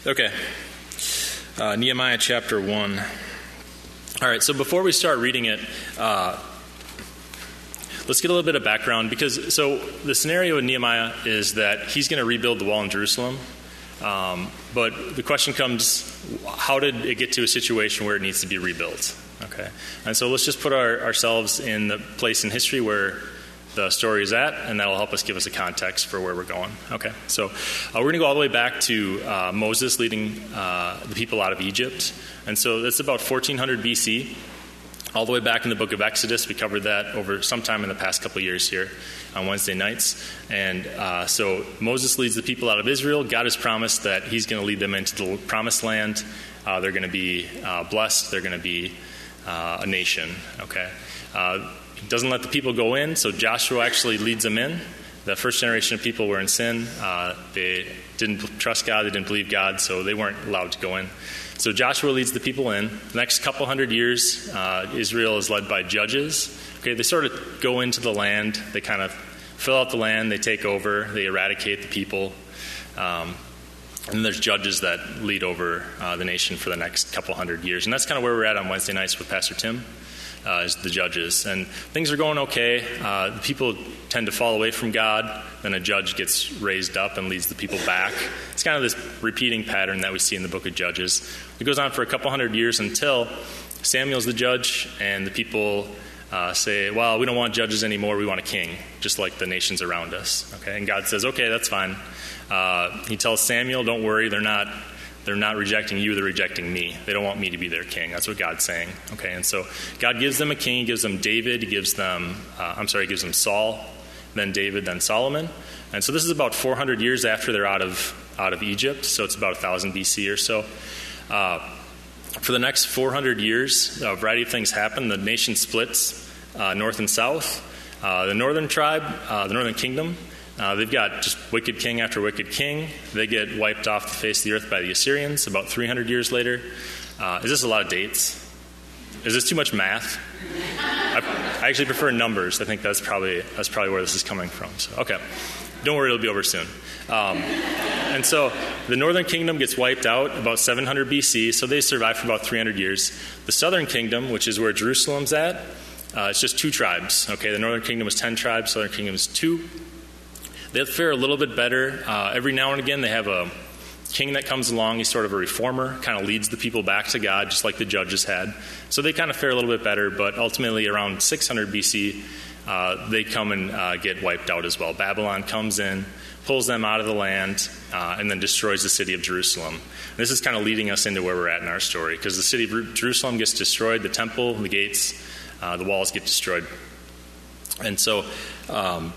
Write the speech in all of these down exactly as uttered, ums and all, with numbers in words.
Okay. Uh, Nehemiah chapter one. All right, so before we start reading it, uh, let's get a little bit of background. Because so the scenario in Nehemiah is that he's going to rebuild the wall in Jerusalem. Um, but the question comes, how did it get to a situation where it needs to be rebuilt? Okay. And so let's just put our, ourselves in the place in history where the story is at, and that'll help us give us a context for where we're going. Okay, so uh, we're going to go all the way back to uh, Moses leading uh, the people out of Egypt. And so that's about fourteen hundred B C, all the way back in the book of Exodus. We covered that over sometime in the past couple of years here on Wednesday nights. And uh, so Moses leads the people out of Israel. God has promised that he's going to lead them into the promised land. Uh, they're going to be uh, blessed. They're going to be uh, a nation. Okay. Uh, He doesn't let the people go in, so Joshua actually leads them in. The first generation of people were in sin. Uh, they didn't trust God. They didn't believe God, so they weren't allowed to go in. So Joshua leads the people in. The next couple hundred years, uh, Israel is led by judges. Okay, they sort of go into the land. They kind of fill out the land. They take over. They eradicate the people. Um, and then there's judges that lead over uh, the nation for the next couple hundred years. And that's kind of where we're at on Wednesday nights with Pastor Tim. Uh, is the judges. And things are going okay. Uh, the people tend to fall away from God. Then a judge gets raised up and leads the people back. It's kind of this repeating pattern that we see in the book of Judges. It goes on for a couple hundred years until Samuel's the judge, and the people uh, say, well, we don't want judges anymore. We want a king, just like the nations around us. Okay, and God says, okay, that's fine. Uh, he tells Samuel, don't worry, they're not They're not rejecting you, they're rejecting me. They don't want me to be their king. That's what God's saying. Okay, and so God gives them a king. He gives them David. He gives them, uh, I'm sorry, he gives them Saul, then David, then Solomon. And so this is about four hundred years after they're out of out of Egypt. So it's about one thousand B C or so. Uh, for the next four hundred years, a variety of things happen. The nation splits uh, north and south. Uh, the northern tribe, uh, the northern kingdom, Uh, they've got just wicked king after wicked king. They get wiped off the face of the earth by the Assyrians about three hundred years later. Uh, is this a lot of dates? Is this too much math? I, I actually prefer numbers. I think that's probably that's probably where this is coming from. So, okay. Don't worry, it'll be over soon. Um, and so the northern kingdom gets wiped out about seven hundred B C, so they survive for about three hundred years. The southern kingdom, which is where Jerusalem's at, uh, it's just two tribes. Okay, the northern kingdom was ten tribes, southern kingdom is two. They fare a little bit better. Uh, every now and again, they have a king that comes along. He's sort of a reformer, kind of leads the people back to God, just like the judges had. So they kind of fare a little bit better, but ultimately around six hundred B C, uh, they come and uh, get wiped out as well. Babylon comes in, pulls them out of the land, uh, and then destroys the city of Jerusalem. And this is kind of leading us into where we're at in our story, because the city of Jerusalem gets destroyed, the temple, the gates, uh, the walls get destroyed. And so Um,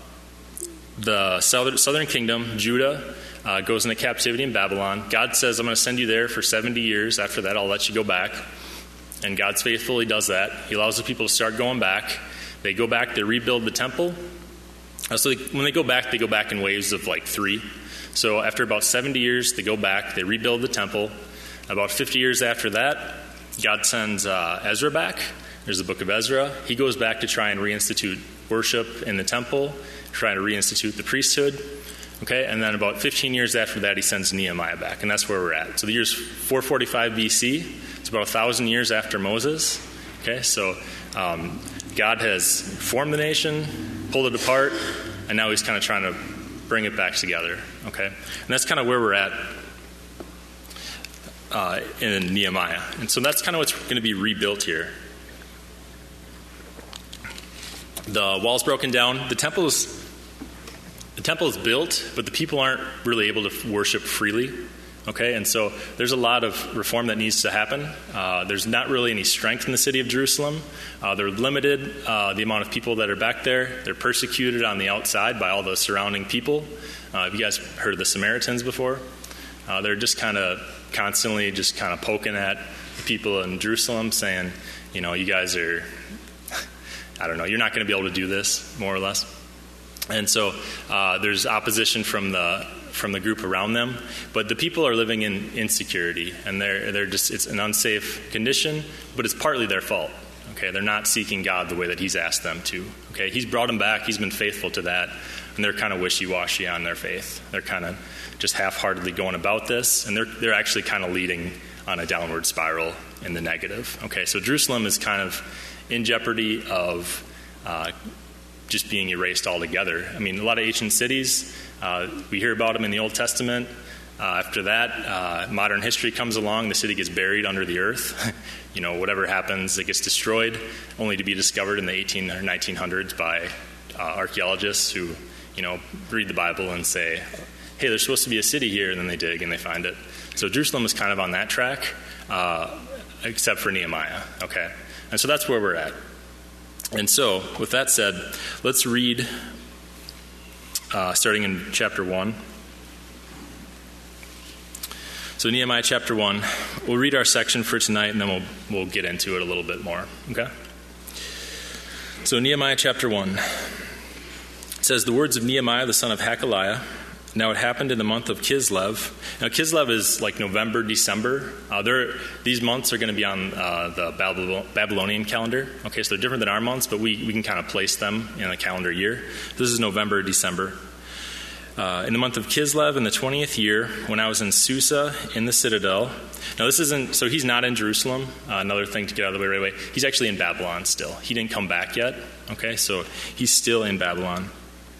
The southern, southern kingdom, Judah, uh, goes into captivity in Babylon. God says, I'm going to send you there for seventy years. After that, I'll let you go back. And God's faithful. He does that. He allows the people to start going back. They go back. They rebuild the temple. Uh, so they, when they go back, they go back in waves of like three. So after about seventy years, they go back. They rebuild the temple. About fifty years after that, God sends uh, Ezra back. There's the book of Ezra. He goes back to try and reinstitute worship in the temple, trying to reinstitute the priesthood. Okay, and then about fifteen years after that, he sends Nehemiah back, and that's where we're at. So the year's four forty-five B C. It's about a thousand years after Moses. Okay, so um, God has formed the nation, pulled it apart, and now he's kind of trying to bring it back together. Okay, and that's kind of where we're at uh, in Nehemiah. And so that's kind of what's going to be rebuilt here. The wall's broken down. The temple is the temple is built, but the people aren't really able to worship freely. Okay, and so there's a lot of reform that needs to happen. Uh, there's not really any strength in the city of Jerusalem. Uh, they're limited, uh, the amount of people that are back there. They're persecuted on the outside by all the surrounding people. Uh, have you guys heard of the Samaritans before? Uh, they're just kind of constantly just kind of poking at the people in Jerusalem, saying, you know, you guys are... I don't know, you're not going to be able to do this, more or less. And so uh, there's opposition from the from the group around them. But the people are living in insecurity, and they're they're just it's an unsafe condition, but it's partly their fault. Okay, they're not seeking God the way that he's asked them to. Okay, he's brought them back. He's been faithful to that. And they're kind of wishy-washy on their faith. They're kind of just half-heartedly going about this. And they're they're actually kind of leading on a downward spiral in the negative. Okay, so Jerusalem is kind of in jeopardy of uh, just being erased altogether. I mean, a lot of ancient cities, uh, we hear about them in the Old Testament. Uh, after that, uh, modern history comes along. The city gets buried under the earth. You know, whatever happens, it gets destroyed, only to be discovered in the eighteen or nineteen hundreds by uh, archaeologists who, you know, read the Bible and say, hey, there's supposed to be a city here, and then they dig and they find it. So Jerusalem is kind of on that track, uh, except for Nehemiah, okay? And so that's where we're at. And so, with that said, let's read uh, starting in chapter one. So Nehemiah chapter one, we'll read our section for tonight, and then we'll we'll get into it a little bit more, okay? So Nehemiah chapter one, it says, the words of Nehemiah the son of Hakaliah. Now it happened in the month of Kislev. Now Kislev is like November, December. Uh, they're, these months are going to be on uh, the Babylonian calendar. Okay, so they're different than our months, but we, we can kind of place them in a calendar year. This is November, December. Uh, in the month of Kislev, in the twentieth year, when I was in Susa, in the citadel. Now this isn't, so he's not in Jerusalem. Uh, another thing to get out of the way right away. He's actually in Babylon still. He didn't come back yet. Okay, so he's still in Babylon.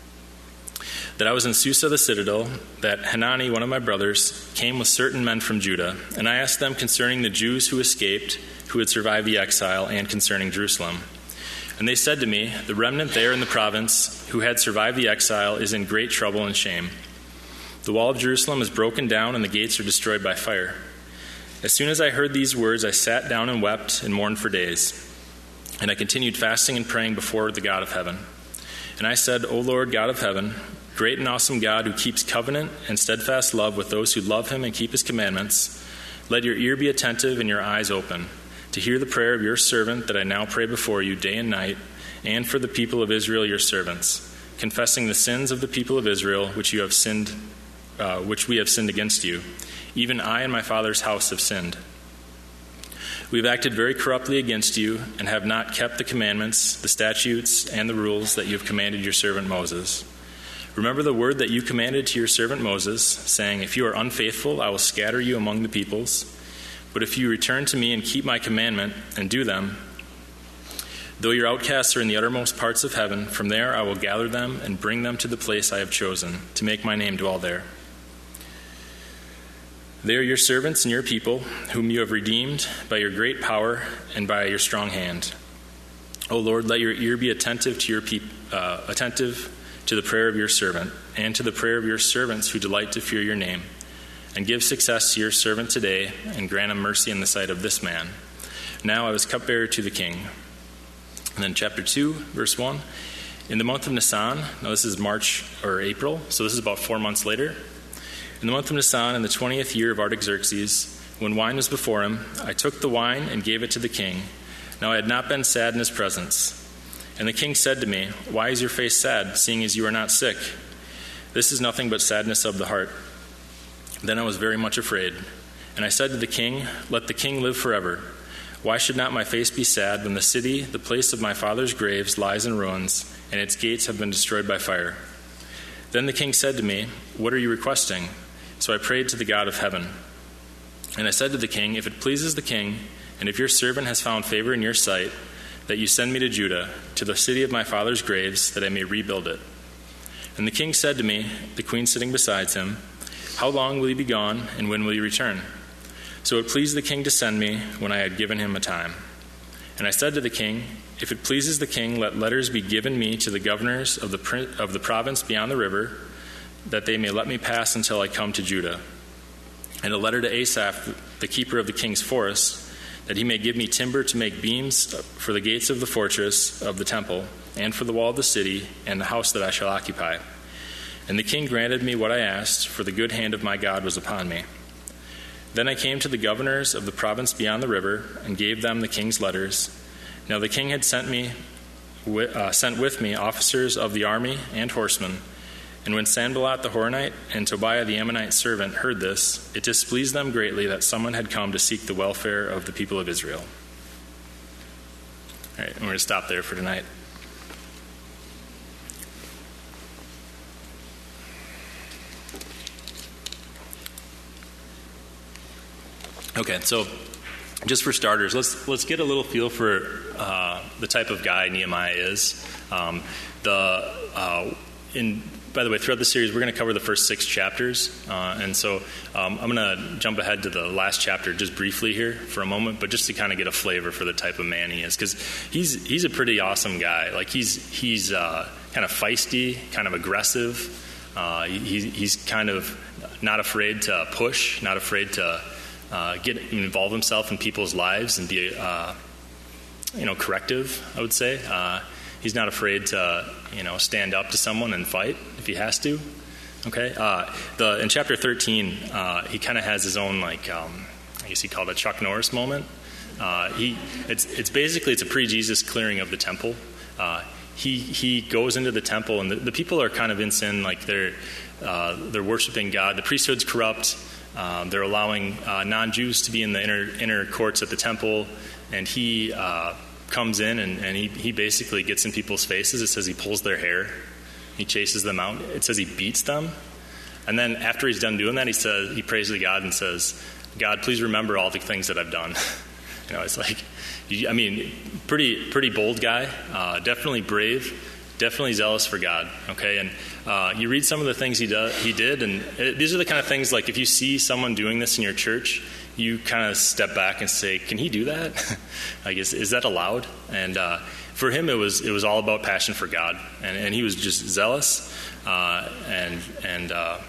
That I was in Susa, the citadel, that Hanani, one of my brothers, came with certain men from Judah. And I asked them concerning the Jews who escaped, who had survived the exile, and concerning Jerusalem. And they said to me, the remnant there in the province who had survived the exile is in great trouble and shame. The wall of Jerusalem is broken down and the gates are destroyed by fire. As soon as I heard these words, I sat down and wept and mourned for days. And I continued fasting and praying before the God of heaven. And I said, O Lord God of heaven, great and awesome God who keeps covenant and steadfast love with those who love him and keep his commandments, let your ear be attentive and your eyes open to hear the prayer of your servant that I now pray before you day and night, and for the people of Israel, your servants, confessing the sins of the people of Israel, which you have sinned, uh, which we have sinned against you. Even I and my father's house have sinned. We have acted very corruptly against you, and have not kept the commandments, the statutes, and the rules that you have commanded your servant Moses. Remember the word that you commanded to your servant Moses, saying, if you are unfaithful, I will scatter you among the peoples. But if you return to me and keep my commandment and do them, though your outcasts are in the uttermost parts of heaven, from there I will gather them and bring them to the place I have chosen, to make my name dwell there. They are your servants and your people, whom you have redeemed by your great power and by your strong hand. O Lord, let your ear be attentive to your peop- uh, attentive to the prayer of your servant, and to the prayer of your servants who delight to fear your name. And give success to your servant today, and grant him mercy in the sight of this man. Now I was cupbearer to the king. And then chapter two, verse one. In the month of Nisan, now this is March or April, so this is about four months later. In the month of Nisan, in the twentieth year of Artaxerxes, when wine was before him, I took the wine and gave it to the king. Now I had not been sad in his presence. And the king said to me, why is your face sad, seeing as you are not sick? This is nothing but sadness of the heart. Then I was very much afraid. And I said to the king, let the king live forever. Why should not my face be sad when the city, the place of my father's graves, lies in ruins, and its gates have been destroyed by fire? Then the king said to me, what are you requesting? So I prayed to the God of heaven. And I said to the king, if it pleases the king, and if your servant has found favor in your sight, that you send me to Judah, to the city of my father's graves, that I may rebuild it. And the king said to me, the queen sitting beside him, how long will you be gone, and when will you return? So it pleased the king to send me when I had given him a time. And I said to the king, if it pleases the king, let letters be given me to the governors of the of the province beyond the river, that they may let me pass until I come to Judah. And a letter to Asaph, the keeper of the king's forest, that he may give me timber to make beams for the gates of the fortress of the temple, and for the wall of the city, and the house that I shall occupy. And the king granted me what I asked, for the good hand of my God was upon me. Then I came to the governors of the province beyond the river, and gave them the king's letters. Now the king had sent me, uh, sent with me officers of the army and horsemen. And when Sanballat the Horonite and Tobiah the Ammonite servant heard this, it displeased them greatly that someone had come to seek the welfare of the people of Israel. All right, and we're going to stop there for tonight. Okay, so just for starters, let's let's get a little feel for uh, the type of guy Nehemiah is. Um, the uh, in by the way, throughout the series, we're going to cover the first six chapters, uh, and so um, I'm going to jump ahead to the last chapter just briefly here for a moment, but just to kind of get a flavor for the type of man he is, because he's he's a pretty awesome guy. Like he's he's uh, kind of feisty, kind of aggressive. Uh, he, he's kind of not afraid to push, not afraid to uh, get involve himself in people's lives and be uh, you know corrective. I would say. Uh, He's not afraid to, you know, stand up to someone and fight if he has to. Okay. Uh, the in chapter thirteen, uh, he kind of has his own like, um, I guess he called it a Chuck Norris moment. Uh, he it's it's basically it's a pre-Jesus clearing of the temple. Uh, he he goes into the temple and the, the people are kind of in sin, like they're uh, they're worshiping God. The priesthood's corrupt. Um, they're allowing uh, non-Jews to be in the inner inner courts at the temple, and he. Uh, comes in and, and he, he basically gets in people's faces. It says he pulls their hair. He chases them out. It says he beats them. And then after he's done doing that, he says he prays to God and says, God, please remember all the things that I've done. You know, it's like, I mean, pretty pretty bold guy, uh, definitely brave, definitely zealous for God, okay? And uh, you read some of the things he, do, he did, and it, these are the kind of things, like if you see someone doing this in your church, you kind of step back and say, can he do that? I guess, is that allowed? And uh, for him, it was it was all about passion for God. And, and he was just zealous uh, and and uh,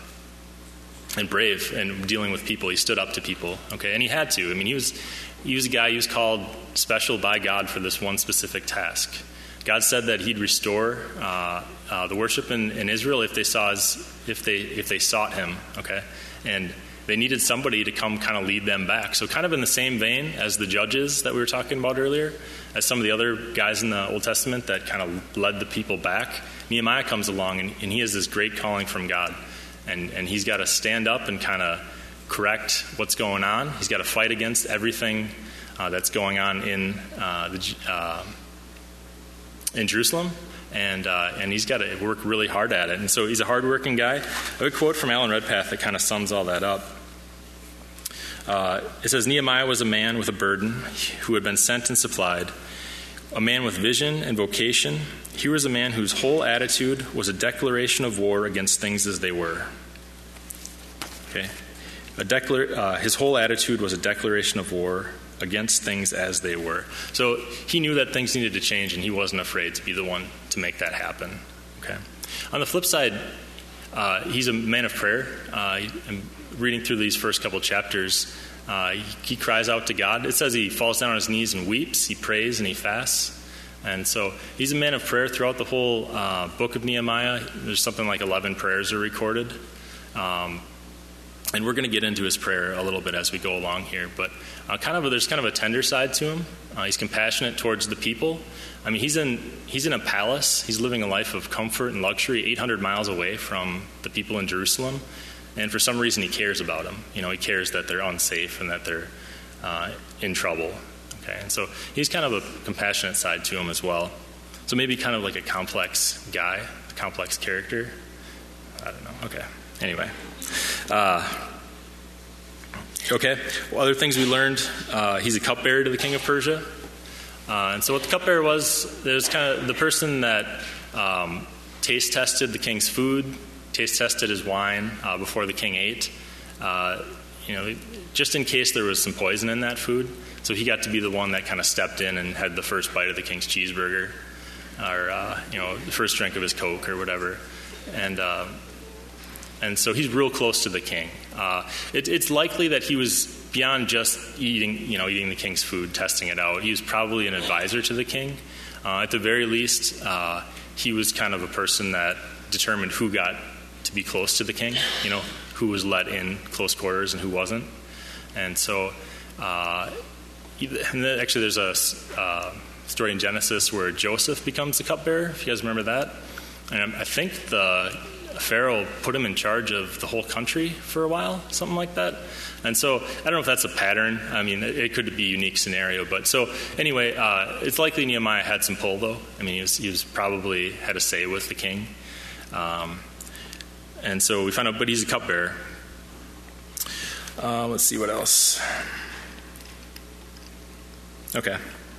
and brave and dealing with people. He stood up to people, okay? And he had to. I mean, he was, he was a guy, he was called special by God for this one specific task. God said that he'd restore uh, uh, the worship in, in Israel if they saw his, if they if they sought him, okay? And they needed somebody to come kind of lead them back. So kind of in the same vein as the judges that we were talking about earlier, as some of the other guys in the Old Testament that kind of led the people back, Nehemiah comes along and, and he has this great calling from God. And, and he's got to stand up and kind of correct what's going on. He's got to fight against everything uh, that's going on in uh, the, uh, in Jerusalem. And uh, and he's got to work really hard at it. And so he's a hardworking guy. I have a quote from Alan Redpath that kind of sums all that up. Uh, it says, Nehemiah was a man with a burden who had been sent and supplied, a man with vision and vocation. He was a man whose whole attitude was a declaration of war against things as they were. Okay, a declar- uh, his whole attitude was a declaration of war against things as they were. So he knew that things needed to change, and he wasn't afraid to be the one to make that happen. Okay. On the flip side, uh, he's a man of prayer. Uh, I'm reading through these first couple chapters. Uh, he, he cries out to God. It says he falls down on his knees and weeps. He prays and he fasts. And so he's a man of prayer throughout the whole uh, book of Nehemiah. There's something like eleven prayers are recorded. Um, And we're going to get into his prayer a little bit as we go along here. But uh, kind of a, there's kind of a tender side to him. Uh, he's compassionate towards the people. I mean, he's in he's in a palace. He's living a life of comfort and luxury eight hundred miles away from the people in Jerusalem. And for some reason, he cares about them. You know, he cares that they're unsafe and that they're uh, in trouble. Okay, and so he's kind of a compassionate side to him as well. So maybe kind of like a complex guy, a complex character. I don't know. Okay. Anyway. Uh, okay. Well, other things we learned, uh, he's a cupbearer to the king of Persia. Uh, and so what the cupbearer was, there's kind of the person that um, taste tested the king's food, taste tested his wine uh, before the king ate, uh, you know, just in case there was some poison in that food. So he got to be the one that kind of stepped in and had the first bite of the king's cheeseburger, or, uh, you know, the first drink of his Coke or whatever. And, uh, And so he's real close to the king. Uh, it, it's likely that he was beyond just eating, you know, eating the king's food, testing it out. He was probably an advisor to the king. Uh, at the very least, uh, he was kind of a person that determined who got to be close to the king, you know, who was let in close quarters and who wasn't. And so, uh, and then actually there's a uh, story in Genesis where Joseph becomes the cupbearer, if you guys remember that. And I think the Pharaoh put him in charge of the whole country for a while, something like that. And so I don't know if that's a pattern. I mean, it, it could be a unique scenario. But so anyway, uh, it's likely Nehemiah had some pull, though. I mean, he was, he was probably had a say with the king. Um, and so we find out, but he's a cupbearer. Uh, let's see what else. Okay.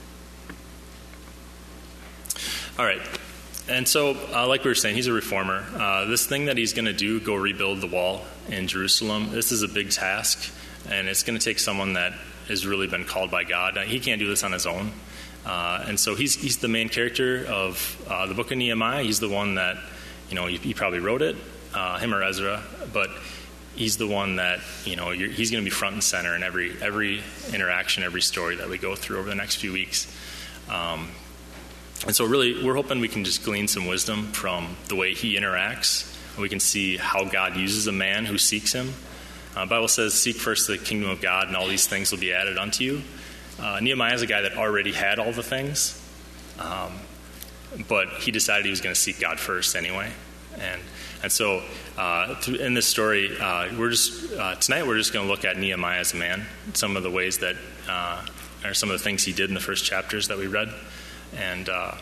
All right. And so, uh, like we were saying, he's a reformer. Uh, this thing that he's going to do, go rebuild the wall in Jerusalem, this is a big task, and it's going to take someone that has really been called by God. He can't do this on his own. Uh, and so he's he's the main character of uh, the book of Nehemiah. He's the one that, you know, he, he probably wrote it, uh, him or Ezra, but he's the one that, you know, you're, he's going to be front and center in every every interaction, every story that we go through over the next few weeks. Um, and so really, we're hoping we can just glean some wisdom from the way he interacts. We can see how God uses a man who seeks him. Uh, the Bible says, seek first the kingdom of God, and all these things will be added unto you. Uh, Nehemiah is a guy that already had all the things, um, but he decided he was going to seek God first anyway. And and so uh, in this story, uh, we're just uh, tonight we're just going to look at Nehemiah as a man, some of the ways that uh, are some of the things he did in the first chapters that we read, and uh,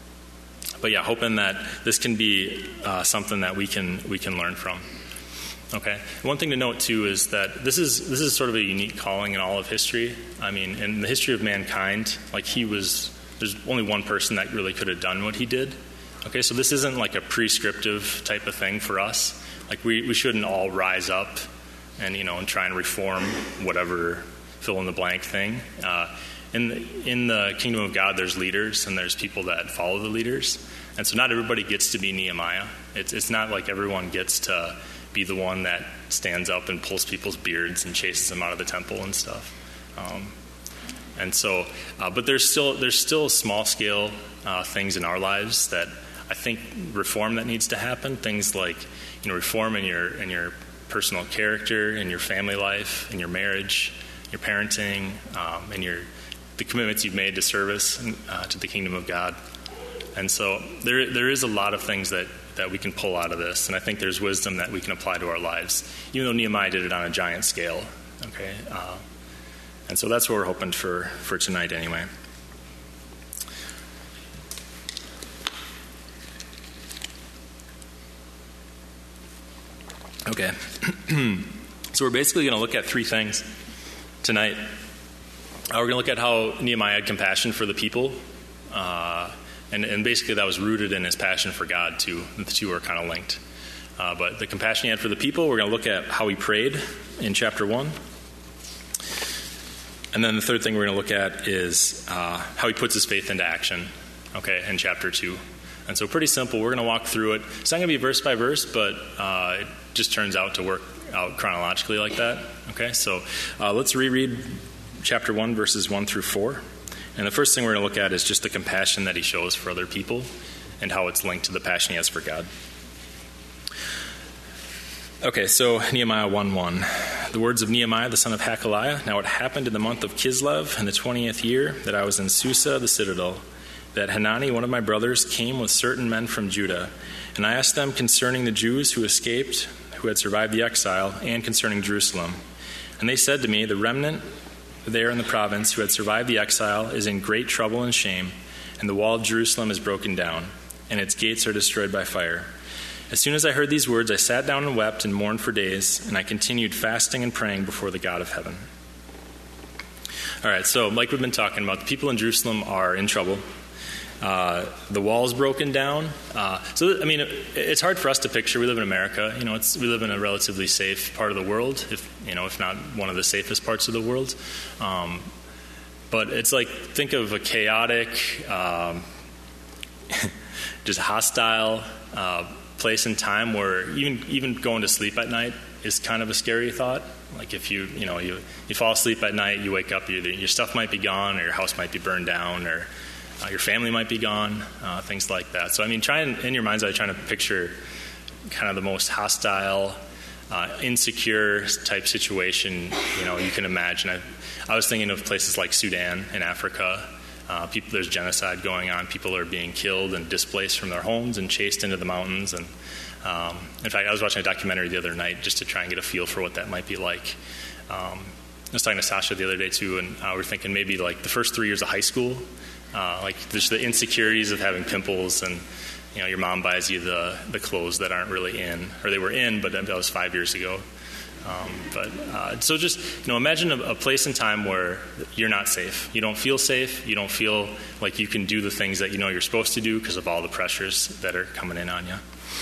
but yeah, hoping that this can be uh, something that we can we can learn from. Okay. One thing to note too is that this is this is sort of a unique calling in all of history. I mean, in the history of mankind, like he was, there's only one person that really could have done what he did. Okay, so this isn't like a prescriptive type of thing for us. Like we, we shouldn't all rise up and, you know, and try and reform whatever fill in the blank thing. Uh, in the, in the kingdom of God, there's leaders and there's people that follow the leaders, and so not everybody gets to be Nehemiah. It's it's not like everyone gets to be the one that stands up and pulls people's beards and chases them out of the temple and stuff. Um, and so, uh, but there's still there's still small scale uh, things in our lives that I think reform that needs to happen. Things like, you know, reform in your in your personal character, in your family life, in your marriage, your parenting, um, and your the commitments you've made to service uh, to the kingdom of God. And so there there is a lot of things that, that we can pull out of this, and I think there's wisdom that we can apply to our lives, even though Nehemiah did it on a giant scale. Okay, uh, and so that's what we're hoping for for tonight, anyway. Okay, so we're basically going to look at three things tonight. Uh, we're going to look at how Nehemiah had compassion for the people. Uh, And, and basically that was rooted in his passion for God, too. The two are kind of linked. Uh, but the compassion he had for the people, we're going to look at how he prayed in chapter one. And then the third thing we're going to look at is uh, how he puts his faith into action, okay, in chapter two. And so pretty simple. We're going to walk through it. It's not going to be verse by verse, but uh, it just turns out to work out chronologically like that. Okay, so uh, let's reread chapter one, verses one through four. And the first thing we're going to look at is just the compassion that he shows for other people and how it's linked to the passion he has for God. Okay, so Nehemiah one one. The words of Nehemiah, the son of Hakaliah. Now it happened in the month of Kislev, in the twentieth year, that I was in Susa, the citadel, that Hanani, one of my brothers, came with certain men from Judah. And I asked them concerning the Jews who escaped, who had survived the exile, and concerning Jerusalem. And they said to me, the remnant there in the province who had survived the exile is in great trouble and shame, and the wall of Jerusalem is broken down, and its gates are destroyed by fire. As soon as I heard these words, I sat down and wept and mourned for days, and I continued fasting and praying before the God of heaven. All right, so like we've been talking about, the people in Jerusalem are in trouble. Uh, the wall's broken down. Uh, so, I mean, it, it's hard for us to picture. We live in America. You know, it's, we live in a relatively safe part of the world, if you know, if not one of the safest parts of the world. Um, but it's like, think of a chaotic, um, just hostile uh, place and time where even even going to sleep at night is kind of a scary thought. Like if you, you know, you, you fall asleep at night, you wake up, either your stuff might be gone, or your house might be burned down, or Uh, your family might be gone, uh, things like that. So, I mean, try and, in your mind's eye, trying to picture kind of the most hostile, uh, insecure type situation, you know, you can imagine. I, I was thinking of places like Sudan in Africa. Uh, people, there's genocide going on. People are being killed and displaced from their homes and chased into the mountains. And Um, in fact, I was watching a documentary the other night just to try and get a feel for what that might be like. Um, I was talking to Sasha the other day, too, and uh, we were thinking maybe like the first three years of high school, uh, like there's the insecurities of having pimples, and you know your mom buys you the, the clothes that aren't really in, or they were in, but that was five years ago. Um, but uh, so just, you know, imagine a, a place and time where you're not safe. You don't feel safe. You don't feel like you can do the things that you know you're supposed to do because of all the pressures that are coming in on you.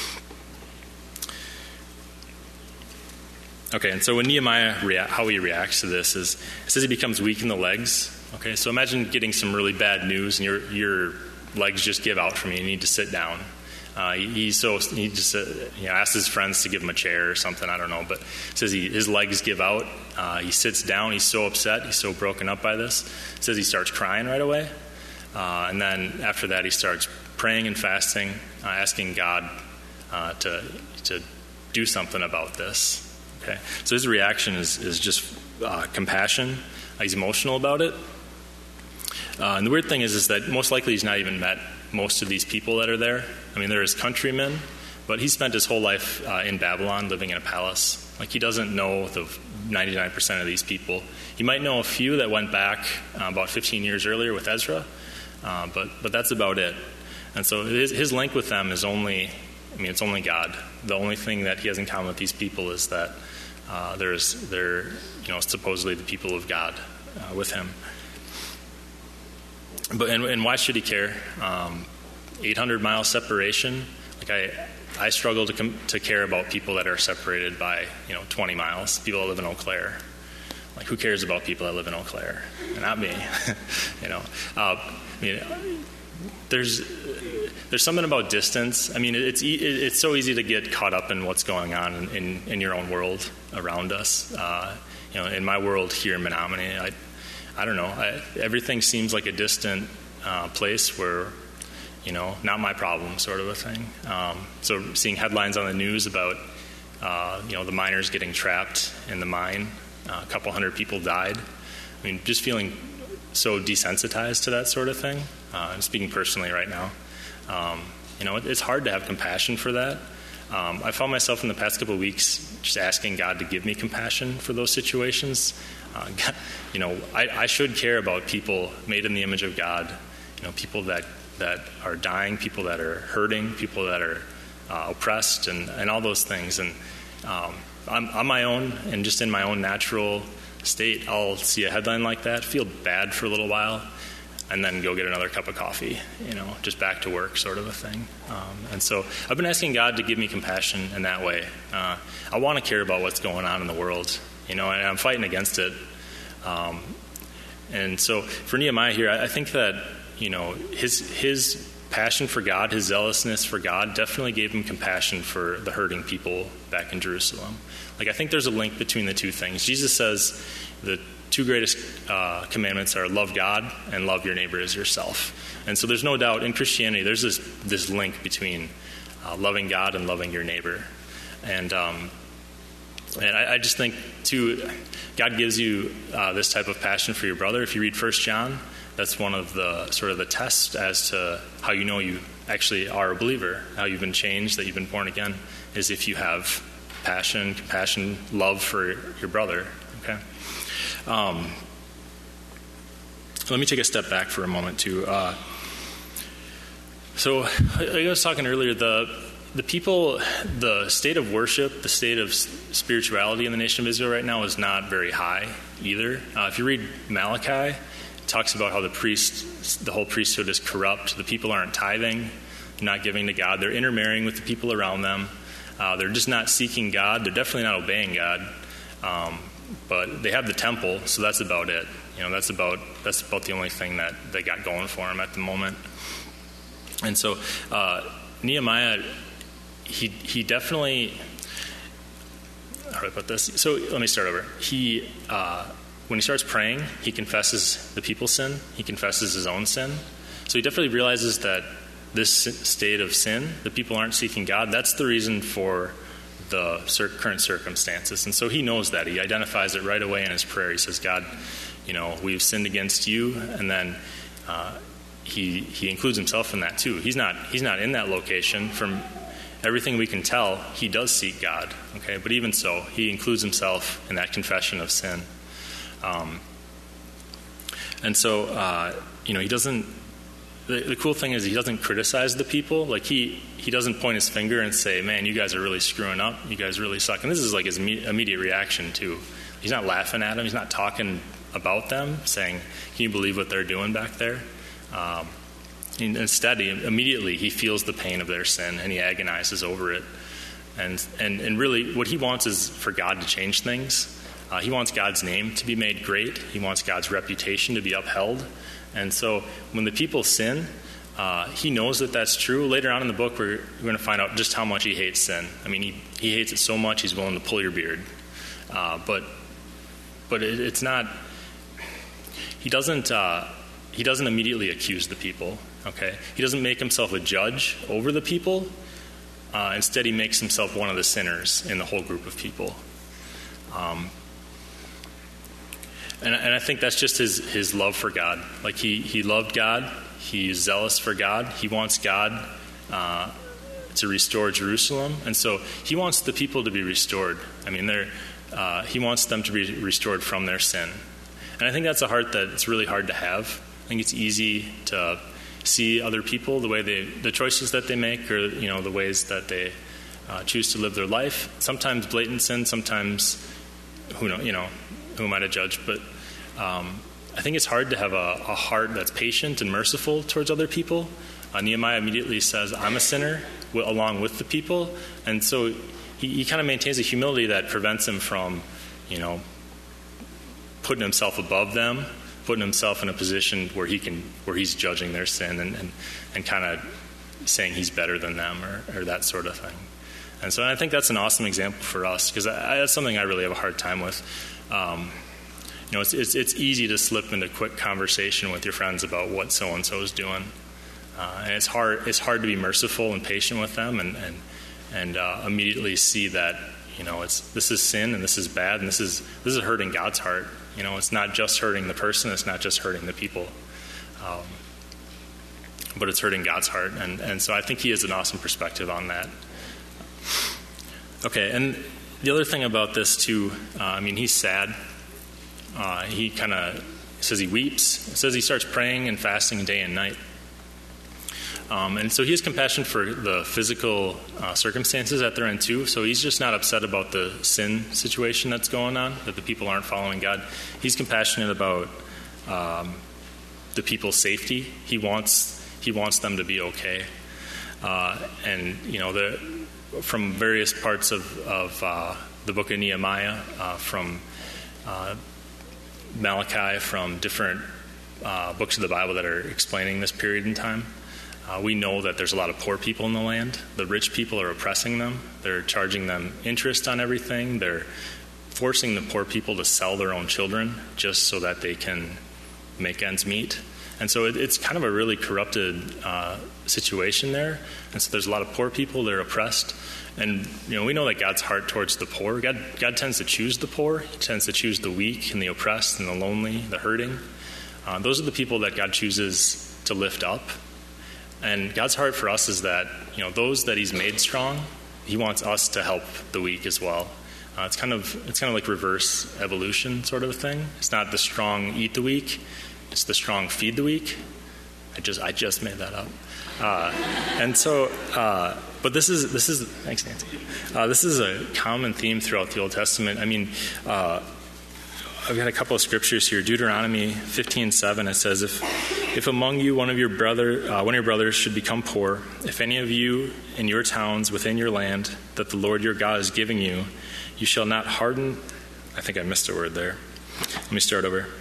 Okay, and so when Nehemiah, rea- how he reacts to this is, it says he becomes weak in the legs. Okay, so imagine getting some really bad news and your your legs just give out from you. You need to sit down. Uh, he, he's so he just uh, you know asks his friends to give him a chair or something. I don't know, but it says he, his legs give out. Uh, he sits down. He's so upset. He's so broken up by this. It says he starts crying right away, uh, and then after that he starts praying and fasting, uh, asking God uh, to to do something about this. Okay, so his reaction is is just uh, compassion. He's emotional about it. Uh, and the weird thing is, is that most likely he's not even met most of these people that are there. I mean, they're his countrymen, but he spent his whole life uh, in Babylon living in a palace. Like, he doesn't know the ninety-nine percent of these people. He might know a few that went back uh, about fifteen years earlier with Ezra, uh, but but that's about it. And so his, his link with them is only, I mean, it's only God. The only thing that he has in common with these people is that uh, there's they're you know supposedly the people of God uh, with him. But and, and why should he care? Um, eight hundred mile separation. Like I, I struggle to com- to care about people that are separated by you know twenty miles. People that live in Eau Claire. Like, who cares about people that live in Eau Claire? Not me. you know. Uh, I mean, there's there's something about distance. I mean, it's e- it's so easy to get caught up in what's going on in, in, in your own world around us. Uh, you know, in my world here in Menominee, I. I don't know. I, everything seems like a distant uh, place where, you know, not my problem, sort of a thing. Um, so seeing headlines on the news about, uh, you know, the miners getting trapped in the mine, uh, a couple hundred people died. I mean, just feeling so desensitized to that sort of thing. Uh, I'm speaking personally right now. Um, you know, it, it's hard to have compassion for that. Um, I found myself in the past couple of weeks just asking God to give me compassion for those situations. Uh, you know, I, I should care about people made in the image of God, you know, people that, that are dying, people that are hurting, people that are uh, oppressed, and, and all those things. And um, I'm, on my own, and just in my own natural state, I'll see a headline like that, feel bad for a little while, and then go get another cup of coffee, you know, just back to work sort of a thing. Um, and so I've been asking God to give me compassion in that way. Uh, I want to care about what's going on in the world, you know, and I'm fighting against it. Um, and so for Nehemiah here, I, I think that, you know, his his passion for God, his zealousness for God definitely gave him compassion for the hurting people back in Jerusalem. Like, I think there's a link between the two things. Jesus says the two greatest uh, commandments are love God and love your neighbor as yourself. And so there's no doubt in Christianity there's this this link between uh, loving God and loving your neighbor. And um, and I, I just think, too, God gives you uh, this type of passion for your brother. If you read First John, that's one of the sort of the tests as to how you know you actually are a believer, how you've been changed, that you've been born again, is if you have passion, compassion, love for your brother. Okay. Um, let me take a step back for a moment, too. Uh, so I was talking earlier, the the people, the state of worship, the state of spirituality in the nation of Israel right now is not very high either. Uh, if you read Malachi, it talks about how the priest, the whole priesthood is corrupt. The people aren't tithing, not giving to God. They're intermarrying with the people around them. Uh, they're just not seeking God. They're definitely not obeying God. Um, but they have the temple, so that's about it. You know, that's about that's about the only thing that they got going for them at the moment. And so uh, Nehemiah, he he definitely. How do I put this? So let me start over. He uh, when he starts praying, he confesses the people's sin. He confesses his own sin. So he definitely realizes that this state of sin, the people aren't seeking God. That's the reason for the current circumstances. And so he knows that. He identifies it right away in his prayer. He says, God, you know, we've sinned against you. And then uh, he he includes himself in that too. He's not he's not in that location. From everything we can tell, he does seek God. Okay, but even so, he includes himself in that confession of sin. Um, and so, uh, you know, he doesn't. The, the cool thing is he doesn't criticize the people. Like he he doesn't point his finger and say, "Man, you guys are really screwing up. You guys really suck." And this is like his immediate reaction too. He's not laughing at them. He's not talking about them, saying, "Can you believe what they're doing back there?" Um, instead, he, immediately he feels the pain of their sin and he agonizes over it. And and and really, what he wants is for God to change things. Uh, he wants God's name to be made great. He wants God's reputation to be upheld. And so when the people sin, uh, he knows that that's true. Later on in the book, we're, we're going to find out just how much he hates sin. I mean, he, he hates it so much he's willing to pull your beard. Uh, but but it, it's not. He doesn't. Uh, he doesn't immediately accuse the people. Okay, he doesn't make himself a judge over the people. Uh, instead, he makes himself one of the sinners in the whole group of people. Um, And, and I think that's just his, his love for God. Like he, he loved God. He's zealous for God. He wants God uh, to restore Jerusalem. And so he wants the people to be restored. I mean, they're, uh, he wants them to be restored from their sin. And I think that's a heart that it's really hard to have. I think it's easy to see other people, the way they, the choices that they make, or, you know, the ways that they uh, choose to live their life. Sometimes blatant sin, sometimes, who know, you know, who am I to judge? But um, I think it's hard to have a, a heart that's patient and merciful towards other people. Uh, Nehemiah immediately says, I'm a sinner, w- along with the people. And so he, he kind of maintains a humility that prevents him from, you know, putting himself above them, putting himself in a position where he can, where he's judging their sin and, and, and kind of saying he's better than them or, or that sort of thing. And so I think that's an awesome example for us, because that's something I really have a hard time with. Um, you know, it's, it's it's easy to slip into quick conversation with your friends about what so and so is doing, uh, and it's hard it's hard to be merciful and patient with them, and and and uh, immediately see that, you know, it's this is sin and this is bad and this is this is hurting God's heart. You know, it's not just hurting the person, it's not just hurting the people, um, but it's hurting God's heart, and and so I think he has an awesome perspective on that. Okay, and the other thing about this too, uh, I mean, he's sad. Uh, he kind of says he weeps. It says he starts praying and fasting day and night. Um, and so he has compassion for the physical uh, circumstances that they're in too. So he's just not upset about the sin situation that's going on, that the people aren't following God. He's compassionate about um, the people's safety. He wants he wants them to be okay. Uh, and you know, the, from various parts of, of uh, the book of Nehemiah, uh, from uh, Malachi, from different uh, books of the Bible that are explaining this period in time, uh, we know that there's a lot of poor people in the land. The rich people are oppressing them. They're charging them interest on everything. They're forcing the poor people to sell their own children just so that they can make ends meet. And so it, it's kind of a really corrupted uh, situation there. And so there's a lot of poor people that are oppressed. And, you know, we know that God's heart towards the poor, God, God tends to choose the poor. He tends to choose the weak and the oppressed and the lonely, the hurting. Uh, those are the people that God chooses to lift up. And God's heart for us is that, you know, those that he's made strong, he wants us to help the weak as well. Uh, it's kind of it's kind of like reverse evolution sort of a thing. It's not the strong eat the weak. It's the strong feed the weak. I just I just made that up. Uh, and so, uh, but this is this is thanks, Nancy. Uh, this is a common theme throughout the Old Testament. I mean, uh, I've got a couple of scriptures here. Deuteronomy fifteen seven. It says, "If if among you one of your brother uh, one of your brothers should become poor, if any of you in your towns within your land that the Lord your God is giving you, you shall not harden." I think I missed a word there. Let me start over.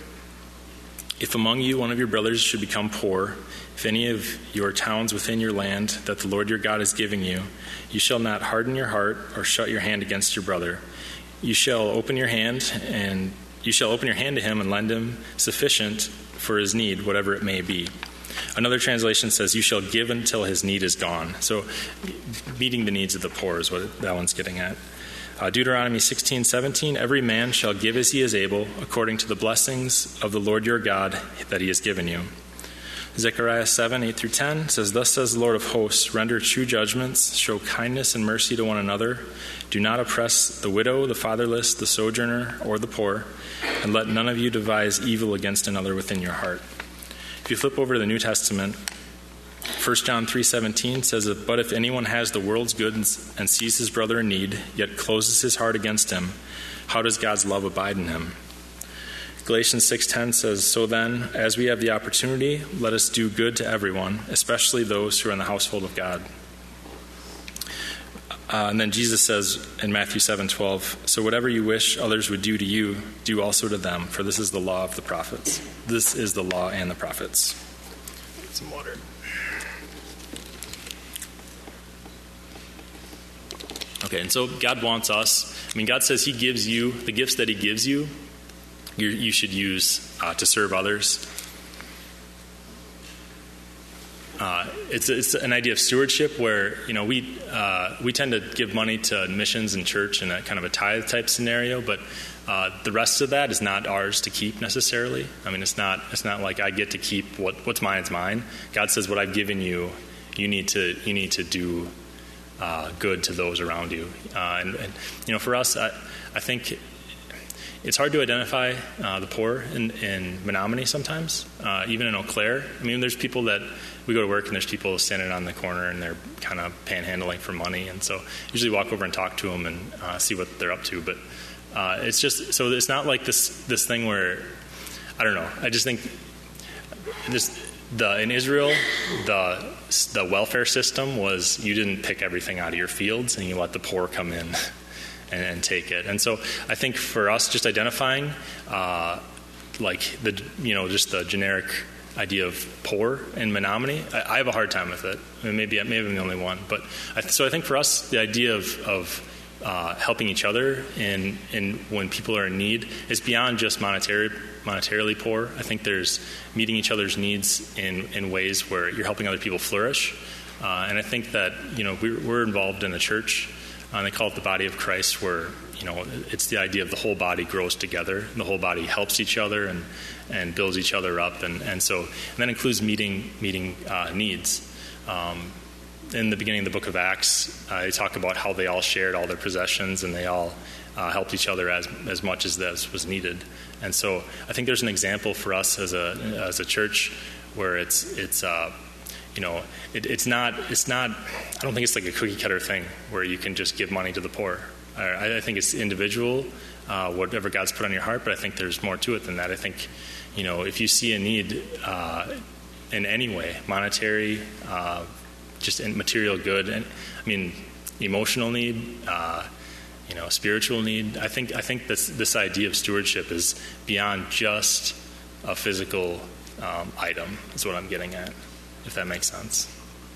If among you one of your brothers should become poor, if any of your towns within your land that the Lord your God is giving you, you shall not harden your heart or shut your hand against your brother. You shall open your hand and you shall open your hand to him and lend him sufficient for his need, whatever it may be. Another translation says, you shall give until his need is gone. So meeting the needs of the poor is what that one's getting at. Uh, Deuteronomy sixteen seventeen, every man shall give as he is able, according to the blessings of the Lord your God that he has given you. Zechariah seven, eight through ten says, "Thus says the Lord of hosts, render true judgments, show kindness and mercy to one another. Do not oppress the widow, the fatherless, the sojourner, or the poor, and let none of you devise evil against another within your heart." If you flip over to the New Testament, First John three seventeen says, "But if anyone has the world's goods and sees his brother in need, yet closes his heart against him, how does God's love abide in him?" Galatians six ten says, "So then, as we have the opportunity, let us do good to everyone, especially those who are in the household of God." Uh, and then Jesus says in Matthew seven twelve, "So whatever you wish others would do to you, do also to them, for this is the law of the prophets." This is the law and the prophets. Get some water. Okay, and so God wants us, I mean, God says he gives you, the gifts that he gives you, you, you should use uh, to serve others. Uh, it's, it's an idea of stewardship where, you know, we uh, we tend to give money to missions and church in a kind of a tithe type scenario, but uh, the rest of that is not ours to keep necessarily. I mean, it's not it's not like I get to keep what what's mine is mine. God says, what I've given you, you need to you need to do uh, good to those around you. Uh, and, and you know, for us, I, I think it's hard to identify uh, the poor in, in Menominee sometimes, uh, even in Eau Claire. I mean, there's people that we go to work and there's people standing on the corner and they're kind of panhandling for money. And so usually walk over and talk to them and uh, see what they're up to. But uh, it's just, so it's not like this this thing where, I don't know, I just think this, the in Israel, the the welfare system was you didn't pick everything out of your fields and you let the poor come in and, and take it. And so I think for us, just identifying uh, like the, you know, just the generic idea of poor in Menominee, I, I have a hard time with it. I mean, maybe, maybe I'm the only one. But I, so I think for us, the idea of, of uh, helping each other in, in when people are in need is beyond just monetary, monetarily poor. I think there's meeting each other's needs in, in ways where you're helping other people flourish. Uh, and I think that, you know, we're, we're involved in a church, uh, and they call it the body of Christ, where, you know, it's the idea of the whole body grows together, and the whole body helps each other and, and builds each other up. And, and so and that includes meeting meeting uh, needs. Um, in the beginning of the book of Acts, uh, they talk about how they all shared all their possessions and they all uh, helped each other as as much as this was needed. And so I think there's an example for us as a as a church where it's it's uh, you know it, it's not it's not I don't think it's like a cookie cutter thing where you can just give money to the poor. I, I think it's individual, uh, whatever God's put on your heart. But I think there's more to it than that. I think, you know, if you see a need uh, in any way, monetary, uh, just in material good, and I mean emotional need, uh, you know, spiritual need. I think I think this this idea of stewardship is beyond just a physical um, item. Is what I'm getting at, if that makes sense.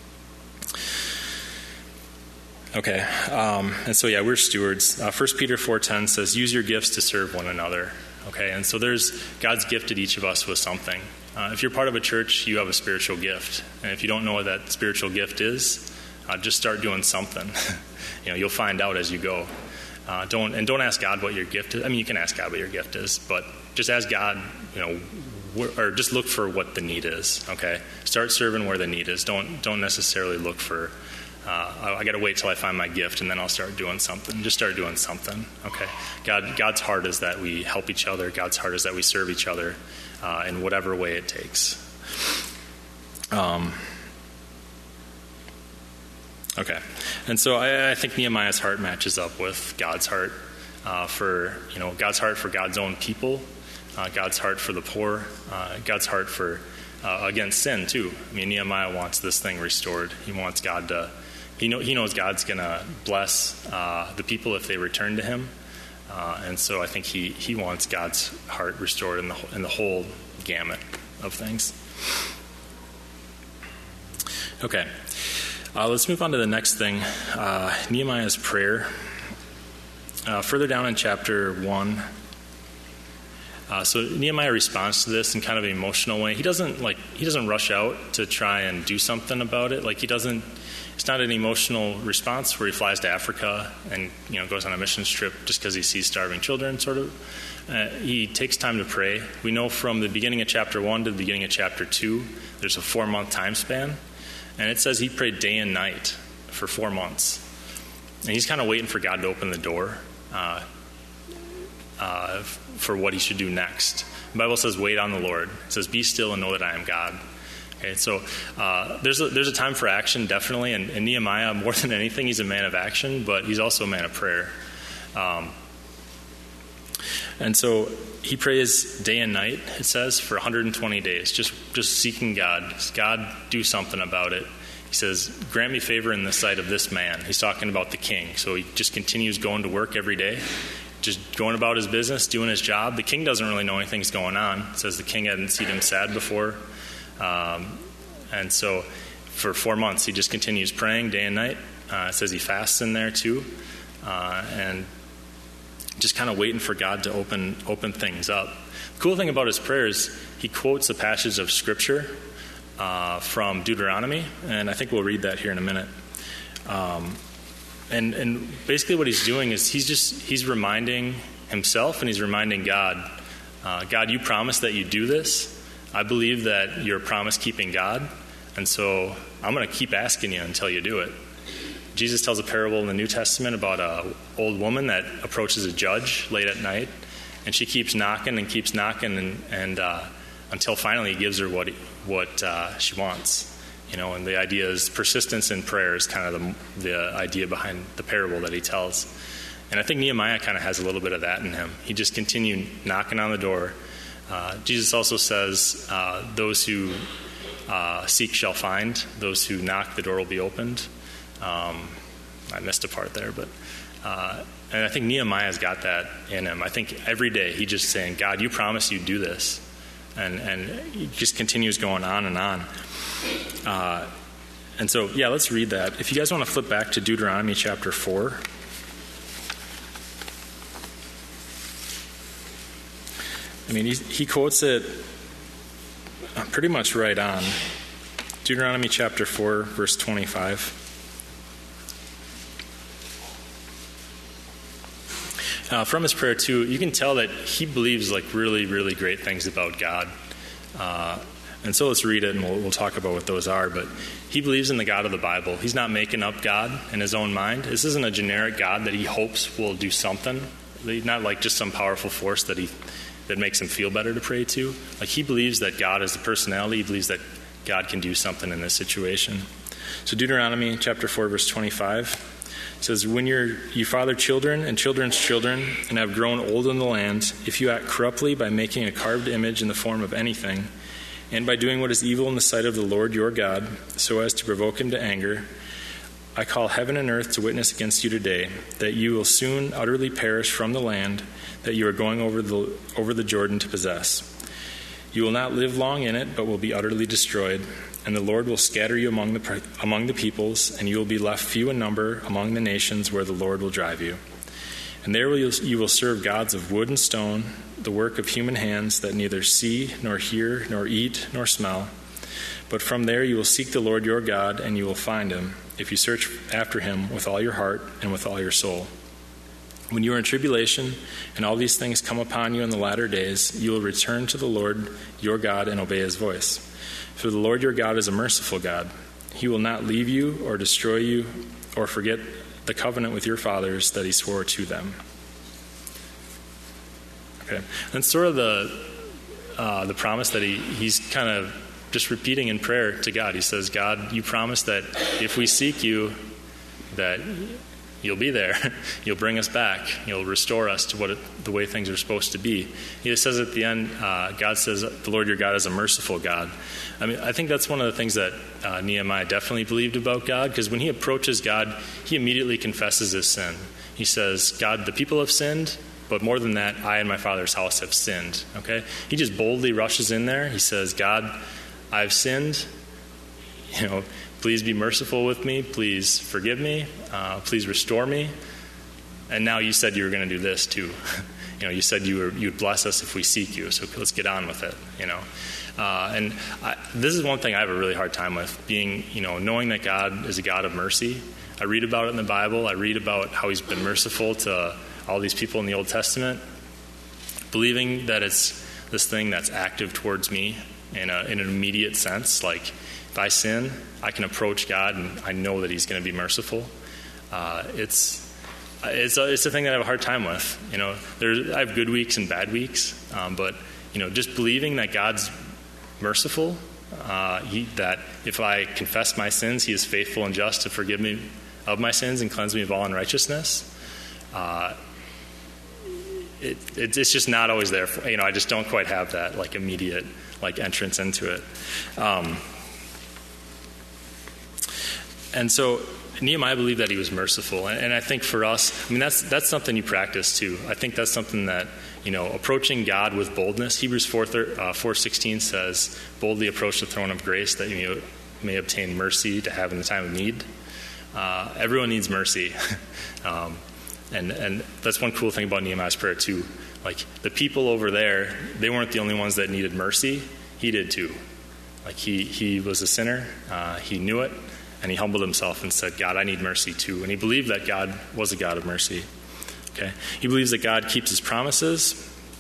Okay, um, and so yeah, we're stewards. Uh, First Peter four ten says, "Use your gifts to serve one another." Okay, and so there's God's gifted each of us with something. Uh, if you're part of a church, you have a spiritual gift, and if you don't know what that spiritual gift is, uh, just start doing something. You know, you'll find out as you go. Uh, don't and don't ask God what your gift is. I mean, you can ask God what your gift is, but just ask God. You know, wh- or just look for what the need is. Okay, start serving where the need is. Don't don't necessarily look for. Uh, I got to wait till I find my gift and then I'll start doing something. Just start doing something. Okay. God, God's heart is that we help each other. God's heart is that we serve each other uh, in whatever way it takes. Um. Okay. And so I, I think Nehemiah's heart matches up with God's heart uh, for you know God's heart for God's own people, uh, God's heart for the poor, uh, God's heart for uh, against sin too. I mean, Nehemiah wants this thing restored. He wants God to. He, know, he knows God's going to bless uh, the people if they return to him. Uh, and so I think he, he wants God's heart restored in the, in the whole gamut of things. Okay. Uh, let's move on to the next thing. Uh, Nehemiah's prayer. Uh, further down in chapter one, Uh, so Nehemiah responds to this in kind of an emotional way. He doesn't like he doesn't rush out to try and do something about it. Like he doesn't. It's not an emotional response where he flies to Africa and you know goes on a missions trip just because he sees starving children. Sort of. Uh, he takes time to pray. We know from the beginning of chapter one to the beginning of chapter two, there's a four month time span, and it says he prayed day and night for four months, and he's kind of waiting for God to open the door. Uh, Uh, for what he should do next. The Bible says, wait on the Lord. It says, be still and know that I am God. Okay, so uh, there's, a, there's a time for action, definitely, and, and Nehemiah, more than anything, he's a man of action, but he's also a man of prayer. Um, and so he prays day and night, it says, for one hundred twenty days, just, just seeking God. God, do something about it. He says, grant me favor in the sight of this man. He's talking about the king, so he just continues going to work every day. Just going about his business, doing his job. The king doesn't really know anything's going on. It says the king hadn't seen him sad before. Um, and so for four months, he just continues praying day and night. Uh, it says he fasts in there too. Uh, and just kind of waiting for God to open open things up. The cool thing about his prayers, he quotes a passage of Scripture uh, from Deuteronomy. And I think we'll read that here in a minute. Um And, and basically what he's doing is he's just, he's reminding himself and he's reminding God, uh, God, you promised that you do this. I believe that you're a promise-keeping God, and so I'm going to keep asking you until you do it. Jesus tells a parable in the New Testament about an old woman that approaches a judge late at night, and she keeps knocking and keeps knocking and, and uh, until finally he gives her what, he, what uh, she wants. You know, and the idea is persistence in prayer is kind of the, the idea behind the parable that he tells. And I think Nehemiah kind of has a little bit of that in him. He just continued knocking on the door. Uh, Jesus also says, uh, those who uh, seek shall find. Those who knock, the door will be opened. Um, I missed a part there, but... Uh, and I think Nehemiah's got that in him. I think every day he's just saying, God, you promised you'd do this. And, and he just continues going on and on. Uh, and so, yeah, let's read that. If you guys want to flip back to Deuteronomy chapter four. I mean, he, he quotes it pretty much right on. Deuteronomy chapter four, verse twenty-five. Uh, from his prayer, too, you can tell that he believes, like, really, really great things about God. Uh And so let's read it, and we'll, we'll talk about what those are. But he believes in the God of the Bible. He's not making up God in his own mind. This isn't a generic God that he hopes will do something. Not like just some powerful force that he that makes him feel better to pray to. Like he believes that God is the personality. He believes that God can do something in this situation. So Deuteronomy chapter four, verse twenty-five says, when you're, you father children and children's children and have grown old in the land, if you act corruptly by making a carved image in the form of anything, and by doing what is evil in the sight of the Lord your God, so as to provoke him to anger, I call heaven and earth to witness against you today, that you will soon utterly perish from the land that you are going over the over the Jordan to possess. You will not live long in it, but will be utterly destroyed. And the Lord will scatter you among the among the peoples, and you will be left few in number among the nations where the Lord will drive you. And there will you, you will serve gods of wood and stone, the work of human hands that neither see, nor hear, nor eat, nor smell. But from there you will seek the Lord your God, and you will find him, if you search after him with all your heart and with all your soul. When you are in tribulation, and all these things come upon you in the latter days, you will return to the Lord your God and obey his voice. For the Lord your God is a merciful God. He will not leave you or destroy you or forget the covenant with your fathers that he swore to them. Okay, that's sort of the uh, the promise that he, he's kind of just repeating in prayer to God. He says, God, you promised that if we seek you, that you'll be there. You'll bring us back. You'll restore us to what it, the way things are supposed to be. He says at the end, uh, God says, the Lord your God is a merciful God. I mean, I think that's one of the things that uh, Nehemiah definitely believed about God, because when he approaches God, he immediately confesses his sin. He says, God, the people have sinned, but more than that, I and my father's house have sinned. Okay? He just boldly rushes in there. He says, God, I've sinned. You know, please be merciful with me. Please forgive me. Uh, please restore me. And now you said you were going to do this too. you know, you said you were, you'd bless us if we seek you, so let's get on with it, you know. Uh, and I, this is one thing I have a really hard time with, being, you know, knowing that God is a God of mercy. I read about it in the Bible. I read about how he's been merciful to all these people in the Old Testament, believing that it's this thing that's active towards me in, a, in an immediate sense. Like, if I sin, I can approach God and I know that he's going to be merciful. Uh, it's it's a, it's a thing that I have a hard time with. You know, there I have good weeks and bad weeks, um, but you know, just believing that God's merciful, uh, he, that if I confess my sins, he is faithful and just to forgive me of my sins and cleanse me of all unrighteousness. Uh, it, it, it's just not always there. For, you know, I just don't quite have that like immediate like entrance into it. Um, and so Nehemiah believed that he was merciful, and, and I think for us, I mean, that's that's something you practice too. I think that's something that, you know, approaching God with boldness. Hebrews four sixteen says, "Boldly approach the throne of grace that you may obtain mercy to have in the time of need." Uh, everyone needs mercy, um, and and that's one cool thing about Nehemiah's prayer too. Like, the people over there, they weren't the only ones that needed mercy. He did too. Like, he he was a sinner. Uh, he knew it. And he humbled himself and said, God, I need mercy too. And he believed that God was a God of mercy. Okay. He believes that God keeps his promises.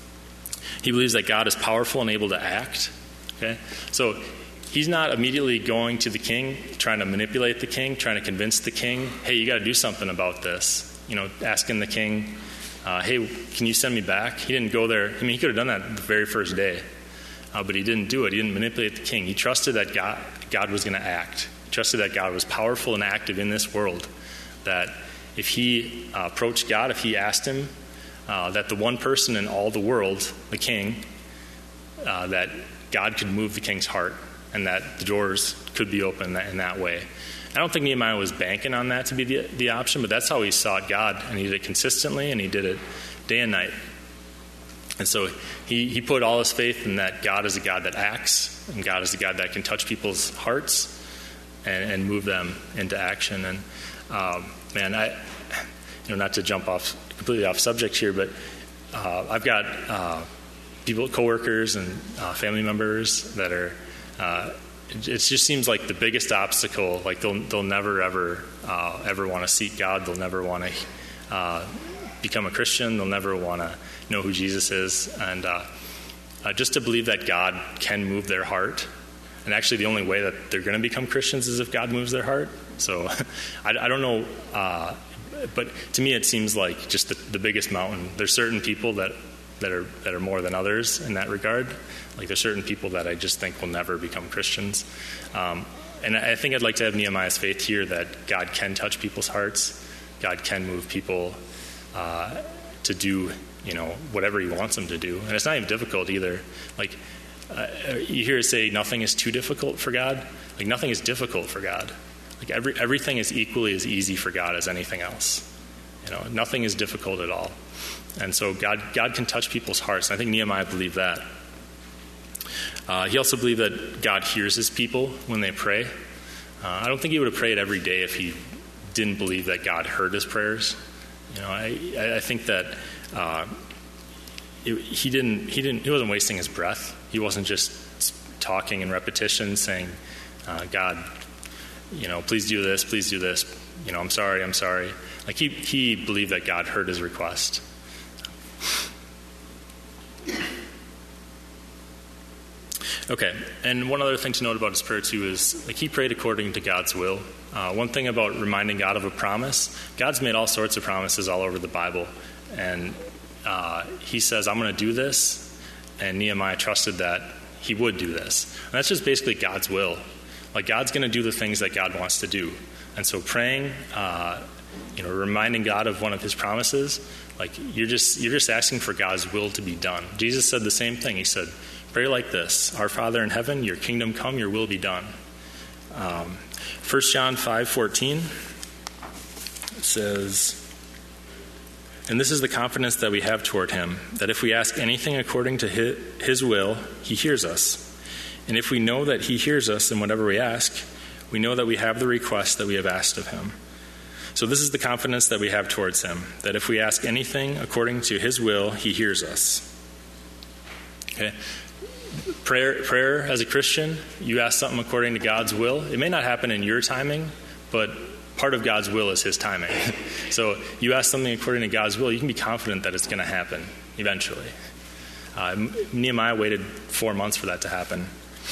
He believes that God is powerful and able to act. Okay. So he's not immediately going to the king, trying to manipulate the king, trying to convince the king, hey, you got to do something about this. You know, asking the king, uh, hey, can you send me back? He didn't go there. I mean, he could have done that the very first day, uh, but he didn't do it. He didn't manipulate the king. He trusted that God, God was going to act. Trusted that God was powerful and active in this world, that if he uh, approached God, if he asked him, uh, that the one person in all the world, the king, uh, that God could move the king's heart and that the doors could be open in that, in that way. I don't think Nehemiah was banking on that to be the, the option, but that's how he sought God, and he did it consistently, and he did it day and night. And so he, he put all his faith in that God is a God that acts, and God is a God that can touch people's hearts And, and move them into action. And um, man, I, you know, not to jump off completely off subject here, but uh, I've got uh, people, coworkers, and uh, family members that are. Uh, it, it just seems like the biggest obstacle. Like they'll they'll never ever uh, ever want to seek God. They'll never want to uh, become a Christian. They'll never want to know who Jesus is, and uh, uh, just to believe that God can move their heart. And actually, the only way that they're going to become Christians is if God moves their heart. So I, I don't know. Uh, but to me, it seems like just the, the biggest mountain. There's certain people that, that are that are more than others in that regard. Like, there's certain people that I just think will never become Christians. Um, and I think I'd like to have Nehemiah's faith here that God can touch people's hearts. God can move people uh, to do, you know, whatever he wants them to do. And it's not even difficult either. Like, Uh, you hear it say nothing is too difficult for God. Like, nothing is difficult for God. Like, every everything is equally as easy for God as anything else. You know, nothing is difficult at all. And so God God can touch people's hearts. And I think Nehemiah believed that. Uh, he also believed that God hears his people when they pray. Uh, I don't think he would have prayed every day if he didn't believe that God heard his prayers. You know, I I think that uh, it, he didn't he didn't he wasn't wasting his breath. He wasn't just talking in repetition, saying, uh, God, you know, please do this, please do this. You know, I'm sorry, I'm sorry. Like, he, he believed that God heard his request. Okay, and one other thing to note about his prayer, too, is, like, he prayed according to God's will. Uh, one thing about reminding God of a promise, God's made all sorts of promises all over the Bible. And uh, he says, I'm going to do this. And Nehemiah trusted that he would do this. And that's just basically God's will. Like, God's going to do the things that God wants to do. And so praying, uh, you know, reminding God of one of his promises, like, you're just you're just asking for God's will to be done. Jesus said the same thing. He said, pray like this: Our Father in heaven, your kingdom come, your will be done. Um, First John five fourteen says, and this is the confidence that we have toward him, that if we ask anything according to his, his will, he hears us. And if we know that he hears us in whatever we ask, we know that we have the request that we have asked of him. So this is the confidence that we have towards him, that if we ask anything according to his will, he hears us. Okay? Prayer, prayer as a Christian, you ask something according to God's will. It may not happen in your timing, but part of God's will is his timing. So you ask something according to God's will, you can be confident that it's going to happen eventually. Uh, Nehemiah waited four months for that to happen.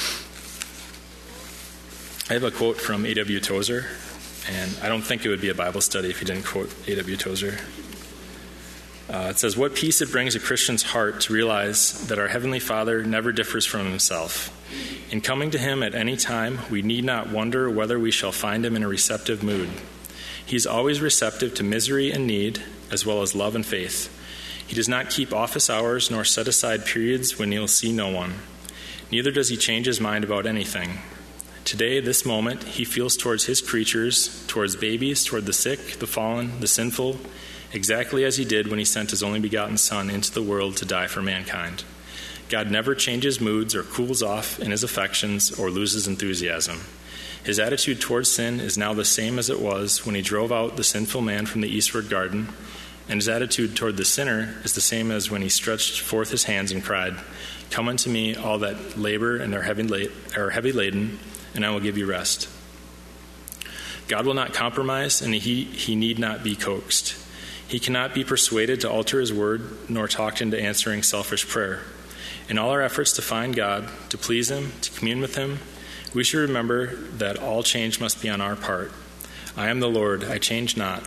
I have a quote from A W Tozer, and I don't think it would be a Bible study if you didn't quote A W Tozer. Uh, it says, "What peace it brings a Christian's heart to realize that our Heavenly Father never differs from himself. In coming to him at any time, we need not wonder whether we shall find him in a receptive mood. He is always receptive to misery and need, as well as love and faith. He does not keep office hours nor set aside periods when he'll see no one. Neither does he change his mind about anything. Today, this moment, he feels towards his creatures, towards babies, toward the sick, the fallen, the sinful, exactly as he did when he sent his only begotten Son into the world to die for mankind. God never changes moods or cools off in his affections or loses enthusiasm. His attitude towards sin is now the same as it was when he drove out the sinful man from the eastward garden, and his attitude toward the sinner is the same as when he stretched forth his hands and cried, 'Come unto me, all that labor and are heavy, la- are heavy laden, and I will give you rest.' God will not compromise, and he, he need not be coaxed. He cannot be persuaded to alter his word, nor talked into answering selfish prayer. In all our efforts to find God, to please him, to commune with him, we should remember that all change must be on our part. I am the Lord, I change not.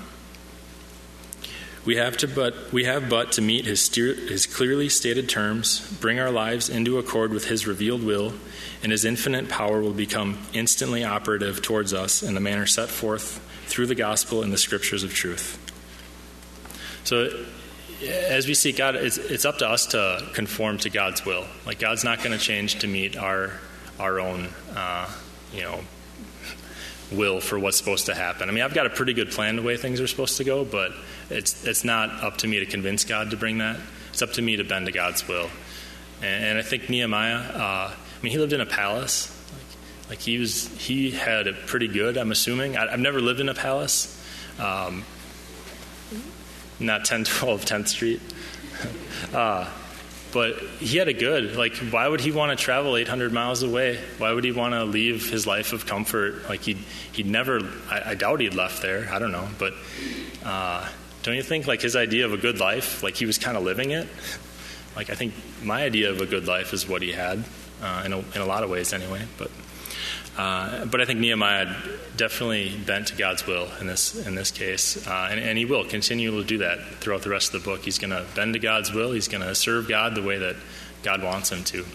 We have to but we have but to meet his, steer, his clearly stated terms, bring our lives into accord with his revealed will, and his infinite power will become instantly operative towards us in the manner set forth through the gospel and the scriptures of truth." So as we seek God, it's, it's up to us to conform to God's will. Like, God's not going to change to meet our our own, uh, you know, will for what's supposed to happen. I mean, I've got a pretty good plan the way things are supposed to go, but it's it's not up to me to convince God to bring that. It's up to me to bend to God's will. And, and I think Nehemiah, uh, I mean, he lived in a palace. Like, like he was, he had it pretty good, I'm assuming. I, I've never lived in a palace. Um, not ten twelve tenth Street. uh, but he had it good. Like, why would he want to travel eight hundred miles away? Why would he want to leave his life of comfort? Like, he'd, he'd never, I, I doubt he'd left there. I don't know. But uh, don't you think, like, his idea of a good life, like, he was kind of living it? Like, I think my idea of a good life is what he had, uh, in, a, in a lot of ways anyway. But Uh, but I think Nehemiah definitely bent to God's will in this in this case, uh, and, and he will continue to do that throughout the rest of the book. He's going to bend to God's will. He's going to serve God the way that God wants him to.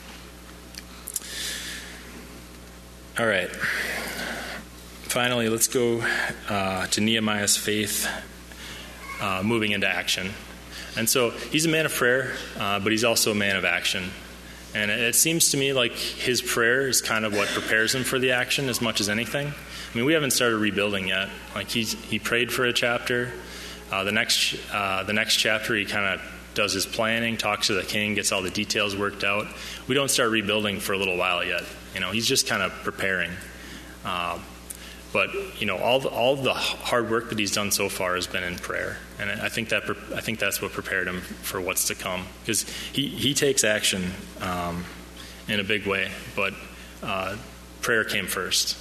All right. Finally, let's go uh, to Nehemiah's faith uh, moving into action. And so he's a man of prayer, uh, but he's also a man of action. And it seems to me like his prayer is kind of what prepares him for the action as much as anything. I mean, we haven't started rebuilding yet. Like, he's, he prayed for a chapter. Uh, the next uh, the next chapter, he kind of does his planning, talks to the king, gets all the details worked out. We don't start rebuilding for a little while yet. You know, he's just kind of preparing. Uh, but you know, all the, all the hard work that he's done so far has been in prayer, and I think that I think that's what prepared him for what's to come. Because he he takes action um, in a big way, but uh, prayer came first.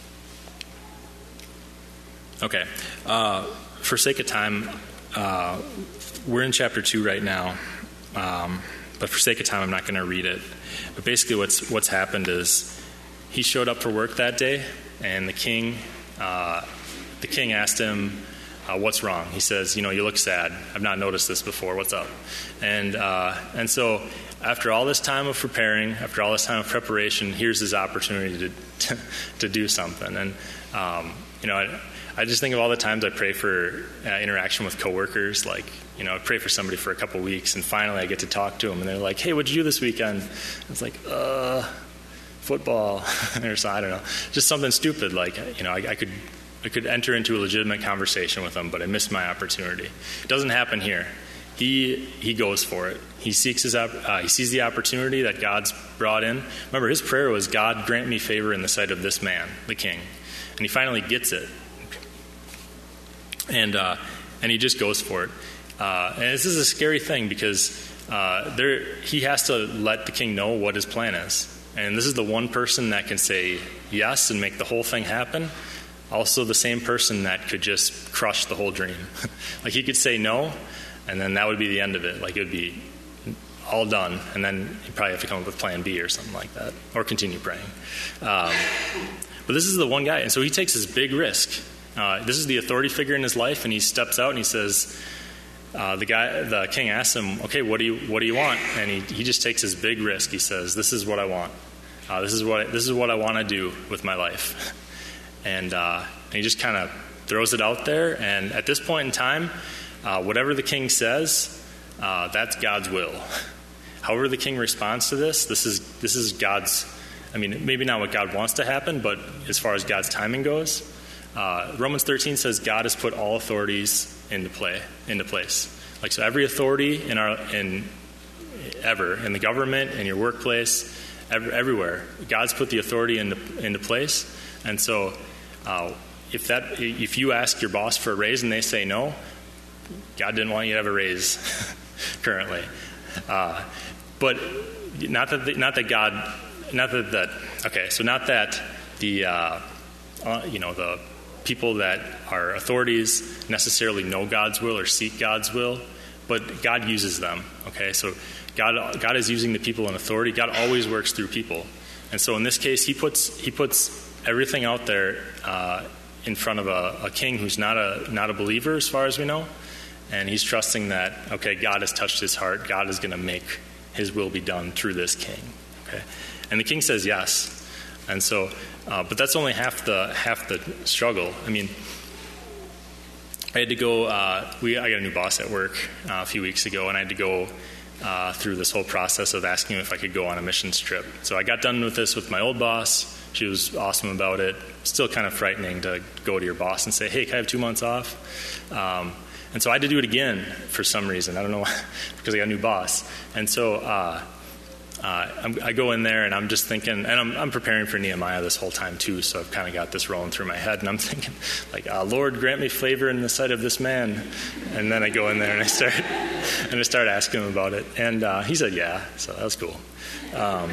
Okay, uh, for sake of time, uh, we're in chapter two right now, um, but for sake of time, I'm not going to read it. But basically, what's what's happened is he showed up for work that day. And the king, uh, the king asked him, uh, "What's wrong?" He says, "You know, you look sad. I've not noticed this before. What's up?" And uh, and so, after all this time of preparing, after all this time of preparation, here's his opportunity to to, to do something. And um, you know, I, I just think of all the times I pray for uh, interaction with coworkers. Like, you know, I pray for somebody for a couple weeks, and finally I get to talk to them, and they're like, "Hey, what'd you do this weekend?" It's like, uh. football or so, I don't know, just something stupid like, you know, I, I could I could enter into a legitimate conversation with them, but I missed my opportunity. It doesn't happen here. He he goes for it. He seeks his uh, he sees the opportunity that God's brought in. Remember, his prayer was, "God, grant me favor in the sight of this man, the king," and he finally gets it. And uh, and he just goes for it. Uh, and this is a scary thing because uh, there he has to let the king know what his plan is. And this is the one person that can say yes and make the whole thing happen. Also the same person that could just crush the whole dream. Like he could say no, and then that would be the end of it. Like it would be all done, and then you probably have to come up with plan B or something like that, or continue praying. Um, but this is the one guy, and so he takes this big risk. Uh, this is the authority figure in his life, and he steps out and he says, uh, the guy, the king asks him, okay, what do you what do you want? And he, he just takes this big risk. He says, this is what I want. Uh, this is what this is what I want to do with my life. And, uh, and he just kind of throws it out there. And at this point in time, uh, whatever the king says, uh, that's God's will. However the king responds to this, this is this is God's, I mean, maybe not what God wants to happen, but as far as God's timing goes, uh, Romans thirteen says God has put all authorities into play, into place. Like, so every authority in our, in ever, in the government, in your workplace, every, everywhere, God's put the authority into, into place. And so uh, if that, if you ask your boss for a raise and they say no, God didn't want you to have a raise currently. Uh, but not that, the, not that God, not that, that, okay, so not that the, uh, uh, you know, the people that are authorities necessarily know God's will or seek God's will, but God uses them, okay? So God, God is using the people in authority. God always works through people. And so in this case, he puts, he puts everything out there uh, in front of a, a king who's not a, not a believer as far as we know. And he's trusting that, okay, God has touched his heart. God is going to make his will be done through this king. Okay, and the king says yes. And so, uh, but that's only half the half the struggle. I mean, I had to go. Uh, we I got a new boss at work uh, a few weeks ago, and I had to go uh, through this whole process of asking him if I could go on a missions trip. So I got done with this with my old boss. She was awesome about it. Still kind of frightening to go to your boss and say, "Hey, can I have two months off?" Um, And so I had to do it again for some reason. I don't know why, because I got a new boss. And so uh, uh, I'm, I go in there, and I'm just thinking, and I'm, I'm preparing for Nehemiah this whole time too, so I've kind of got this rolling through my head, and I'm thinking, like, uh, Lord, grant me favor in the sight of this man. And then I go in there, and I start and I start asking him about it. And uh, he said, yeah, so that was cool. Um,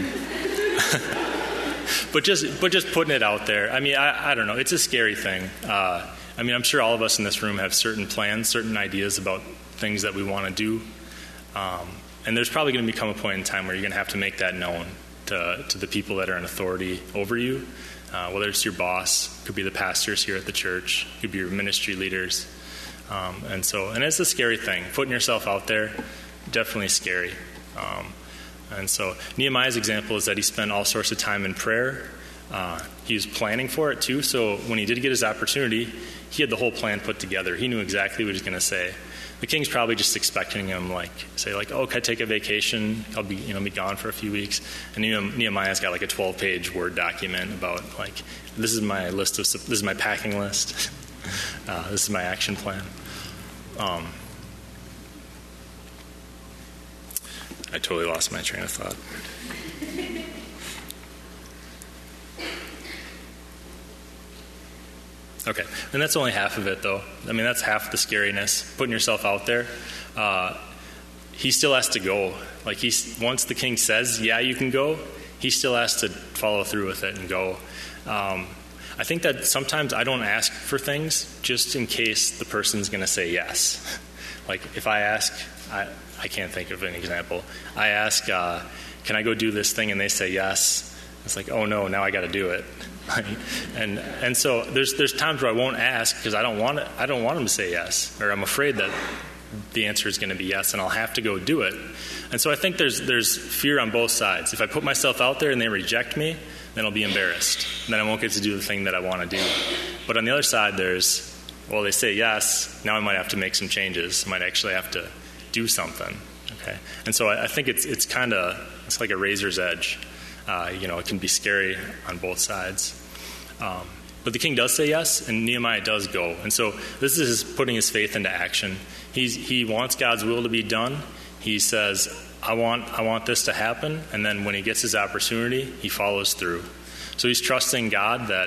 but just but just putting it out there, I mean, I, I don't know. It's a scary thing. Uh I mean, I'm sure all of us in this room have certain plans, certain ideas about things that we want to do. Um, and there's probably going to become a point in time where you're going to have to make that known to, to the people that are in authority over you, uh, whether it's your boss, could be the pastors here at the church, could be your ministry leaders. Um, and so, and it's a scary thing. Putting yourself out there, definitely scary. Um, and so Nehemiah's example is that he spent all sorts of time in prayer. Uh, he was planning for it too, so when he did get his opportunity, he had the whole plan put together. He knew exactly what he was going to say. The king's probably just expecting him, like, say, like, oh, can I take a vacation? I'll be, you know, be gone for a few weeks. And Nehemiah's got like a twelve-page Word document about, like, this is my list of, this is my packing list. uh, this is my action plan. Um, I totally lost my train of thought. Okay, and that's only half of it, though. I mean, that's half the scariness, putting yourself out there. Uh, he still has to go. Like, he's, once the king says, yeah, you can go, he still has to follow through with it and go. Um, I think that sometimes I don't ask for things just in case the person's going to say yes. Like, if I ask, I, I can't think of an example. I ask, uh, can I go do this thing? And they say yes. It's like, oh, no, now I got to do it. and and so there's there's times where I won't ask because I don't want it, I don't want them to say yes, or I'm afraid that the answer is going to be yes, and I'll have to go do it. And so I think there's there's fear on both sides. If I put myself out there and they reject me, then I'll be embarrassed. Then I won't get to do the thing that I want to do. But on the other side, there's, well, they say yes, now I might have to make some changes. I might actually have to do something. Okay, and so I, I think it's it's kind of it's like a razor's edge. Uh, you know, it can be scary on both sides. Um, but the king does say yes, and Nehemiah does go. And so this is putting his faith into action. He's, he wants God's will to be done. He says, I want, I want this to happen. And then when he gets his opportunity, he follows through. So he's trusting God that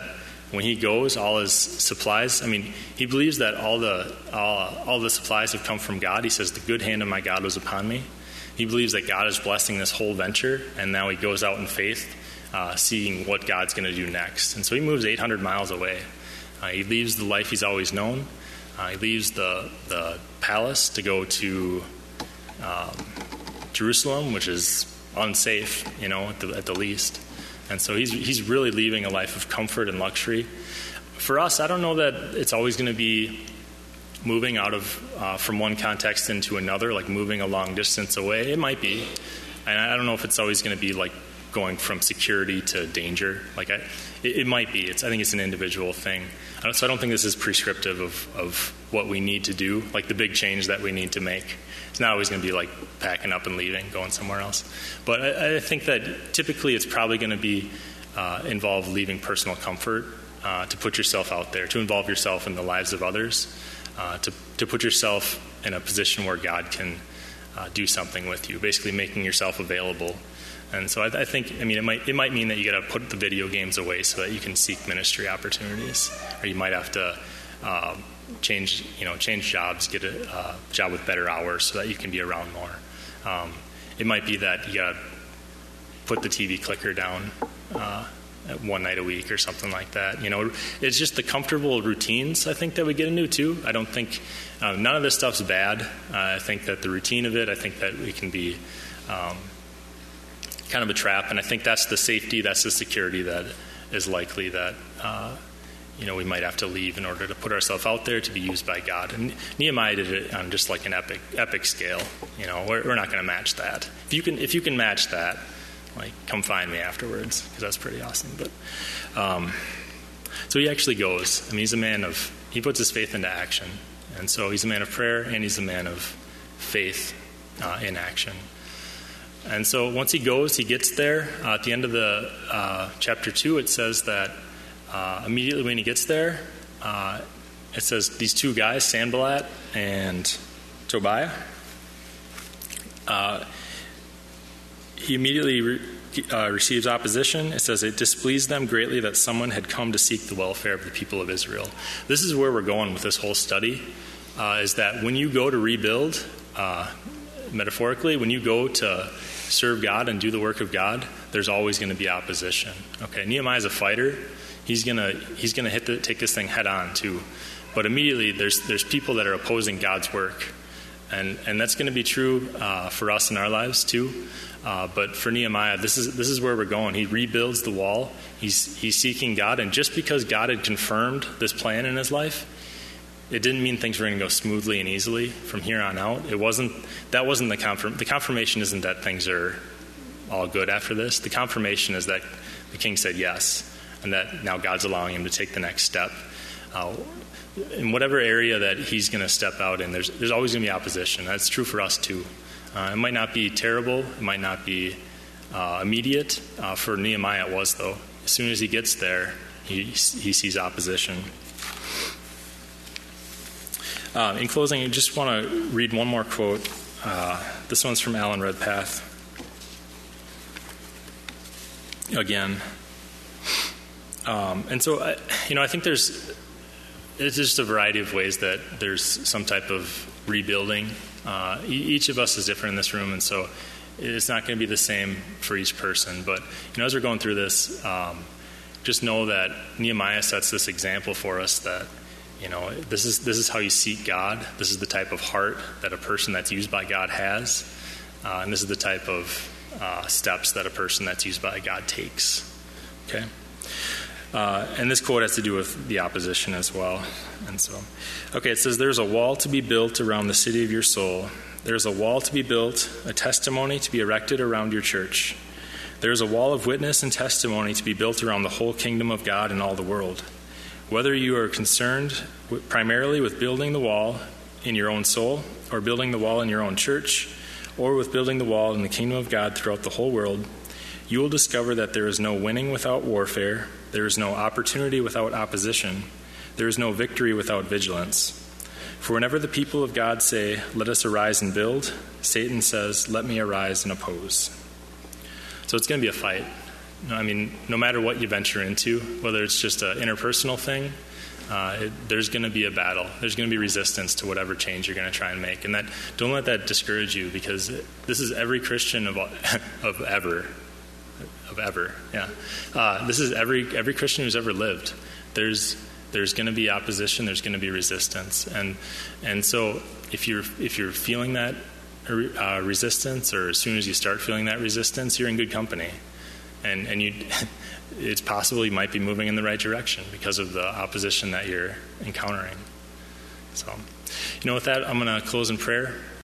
when he goes, all his supplies, I mean, he believes that all the all, all the supplies have come from God. He says, the good hand of my God was upon me. He believes that God is blessing this whole venture, and now he goes out in faith, uh, seeing what God's going to do next. And so he moves eight hundred miles away. Uh, he leaves the life he's always known. Uh, he leaves the, the palace to go to um, Jerusalem, which is unsafe, you know, at the, at the least. And so he's he's really leaving a life of comfort and luxury. For us, I don't know that it's always going to be moving out of uh, from one context into another, like moving a long distance away. It might be. And I don't know if it's always going to be like going from security to danger. Like I, it, it might be. It's I think it's an individual thing. I don't, so I don't think this is prescriptive of, of what we need to do, like the big change that we need to make. It's not always going to be like packing up and leaving, going somewhere else. But I, I think that typically it's probably going to be uh, involve leaving personal comfort, uh, to put yourself out there, to involve yourself in the lives of others, uh, to, to put yourself in a position where God can uh, do something with you, basically making yourself available. And so I, I think, I mean, it might it might mean that you got to put the video games away so that you can seek ministry opportunities, or you might have to um, change, you know, change jobs, get a uh, job with better hours so that you can be around more. Um, it might be that you got to put the T V clicker down uh, one night a week or something like that. You know, it's just the comfortable routines, I think, that we get into too. I don't think uh, none of this stuff's bad. Uh, I think that the routine of it, I think that we can be um, kind of a trap, and I think that's the safety, that's the security that is likely that uh, you know we might have to leave in order to put ourselves out there to be used by God. And Nehemiah did it on just like an epic epic scale. You know, we're, we're not going to match that. If you can, if you can match that, like, come find me afterwards, because that's pretty awesome. But um, so he actually goes. I mean, he's a man of he puts his faith into action, and so he's a man of prayer and he's a man of faith uh, in action. And so once he goes, he gets there. Uh, at the end of the uh, chapter two, it says that uh, immediately when he gets there, uh, it says these two guys, Sanballat and Tobiah, uh, he immediately re- uh, receives opposition. It says it displeased them greatly that someone had come to seek the welfare of the people of Israel. This is where we're going with this whole study, uh, is that when you go to rebuild, uh, metaphorically, when you go to serve God and do the work of God, there's always going to be opposition. Okay, Nehemiah's a fighter. He's gonna he's gonna hit the, take this thing head on too. But immediately there's there's people that are opposing God's work, and and that's going to be true uh, for us in our lives too. Uh, but for Nehemiah, this is this is where we're going. He rebuilds the wall. He's he's seeking God, and just because God had confirmed this plan in his life, it didn't mean things were going to go smoothly and easily from here on out. It wasn't. That wasn't the confirm. The confirmation isn't that things are all good after this. The confirmation is that the king said yes, and that now God's allowing him to take the next step. Uh, in whatever area that he's going to step out in, there's there's always going to be opposition. That's true for us too. Uh, it might not be terrible. It might not be uh, immediate. Uh, for Nehemiah, it was though. As soon as he gets there, he he sees opposition. Uh, in closing, I just want to read one more quote. Uh, this one's from Alan Redpath. Again. Um, and so, I, you know, I think there's it's just a variety of ways that there's some type of rebuilding. Uh, e- each of us is different in this room, and so it's not going to be the same for each person. But, you know, as we're going through this, um, just know that Nehemiah sets this example for us that, you know, this is this is how you seek God. This is the type of heart that a person that's used by God has. Uh, and this is the type of uh, steps that a person that's used by God takes. Okay? Uh, and this quote has to do with the opposition as well. And so, okay, it says, there's a wall to be built around the city of your soul. There's a wall to be built, a testimony to be erected around your church. There's a wall of witness and testimony to be built around the whole kingdom of God and all the world. Whether you are concerned with, primarily with building the wall in your own soul, or building the wall in your own church, or with building the wall in the kingdom of God throughout the whole world, you will discover that there is no winning without warfare, there is no opportunity without opposition, there is no victory without vigilance. For whenever the people of God say, let us arise and build, Satan says, let me arise and oppose. So it's going to be a fight. I mean, no matter what you venture into, whether it's just an interpersonal thing, uh, it, there's going to be a battle. There's going to be resistance to whatever change you're going to try and make. And that, don't let that discourage you, because this is every Christian of of ever, of ever. Yeah, uh, this is every every Christian who's ever lived. There's there's going to be opposition. There's going to be resistance, and and so if you're if you're feeling that uh, resistance, or as soon as you start feeling that resistance, you're in good company. And and you, it's possible you might be moving in the right direction because of the opposition that you're encountering. So, you know, with that, I'm going to close in prayer.